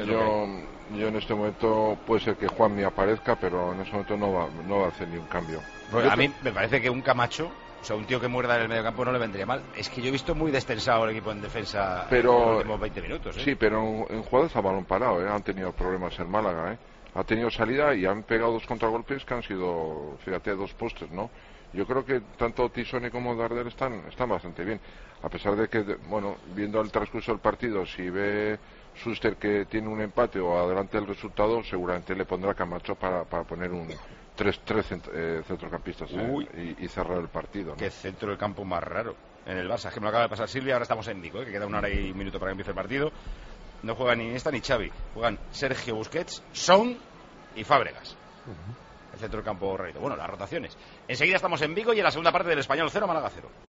Yo en este momento puede ser que Juan me aparezca, pero en este momento no va a hacer ni un cambio. Pues a mí me parece que un Camacho, o sea, un tío que muerda en el mediocampo no le vendría mal. Es que yo he visto muy destensado el equipo en defensa en los últimos 20 minutos. Sí, pero en jugadas a balón parado, han tenido problemas en Málaga. Ha tenido salida y han pegado 2 contragolpes que han sido, fíjate, 2 postes, ¿no? Yo creo que tanto Tisone como Darder están bastante bien. A pesar de que, bueno, viendo el transcurso del partido, si ve Schuster que tiene un empate o adelante el resultado, seguramente le pondrá Camacho para poner tres centrocampistas y cerrar el partido, ¿no? Qué centro del campo más raro en el Barça, que me lo acaba de pasar Silvia. Ahora estamos en Vigo, que queda 1 hora y 1 minuto para que empiece el partido. No juegan ni Iniesta ni Xavi, juegan Sergio Busquets, Son y Fábregas. El centro del campo raro. Bueno, las rotaciones. Enseguida estamos en Vigo y en la segunda parte del Español 0 Málaga 0.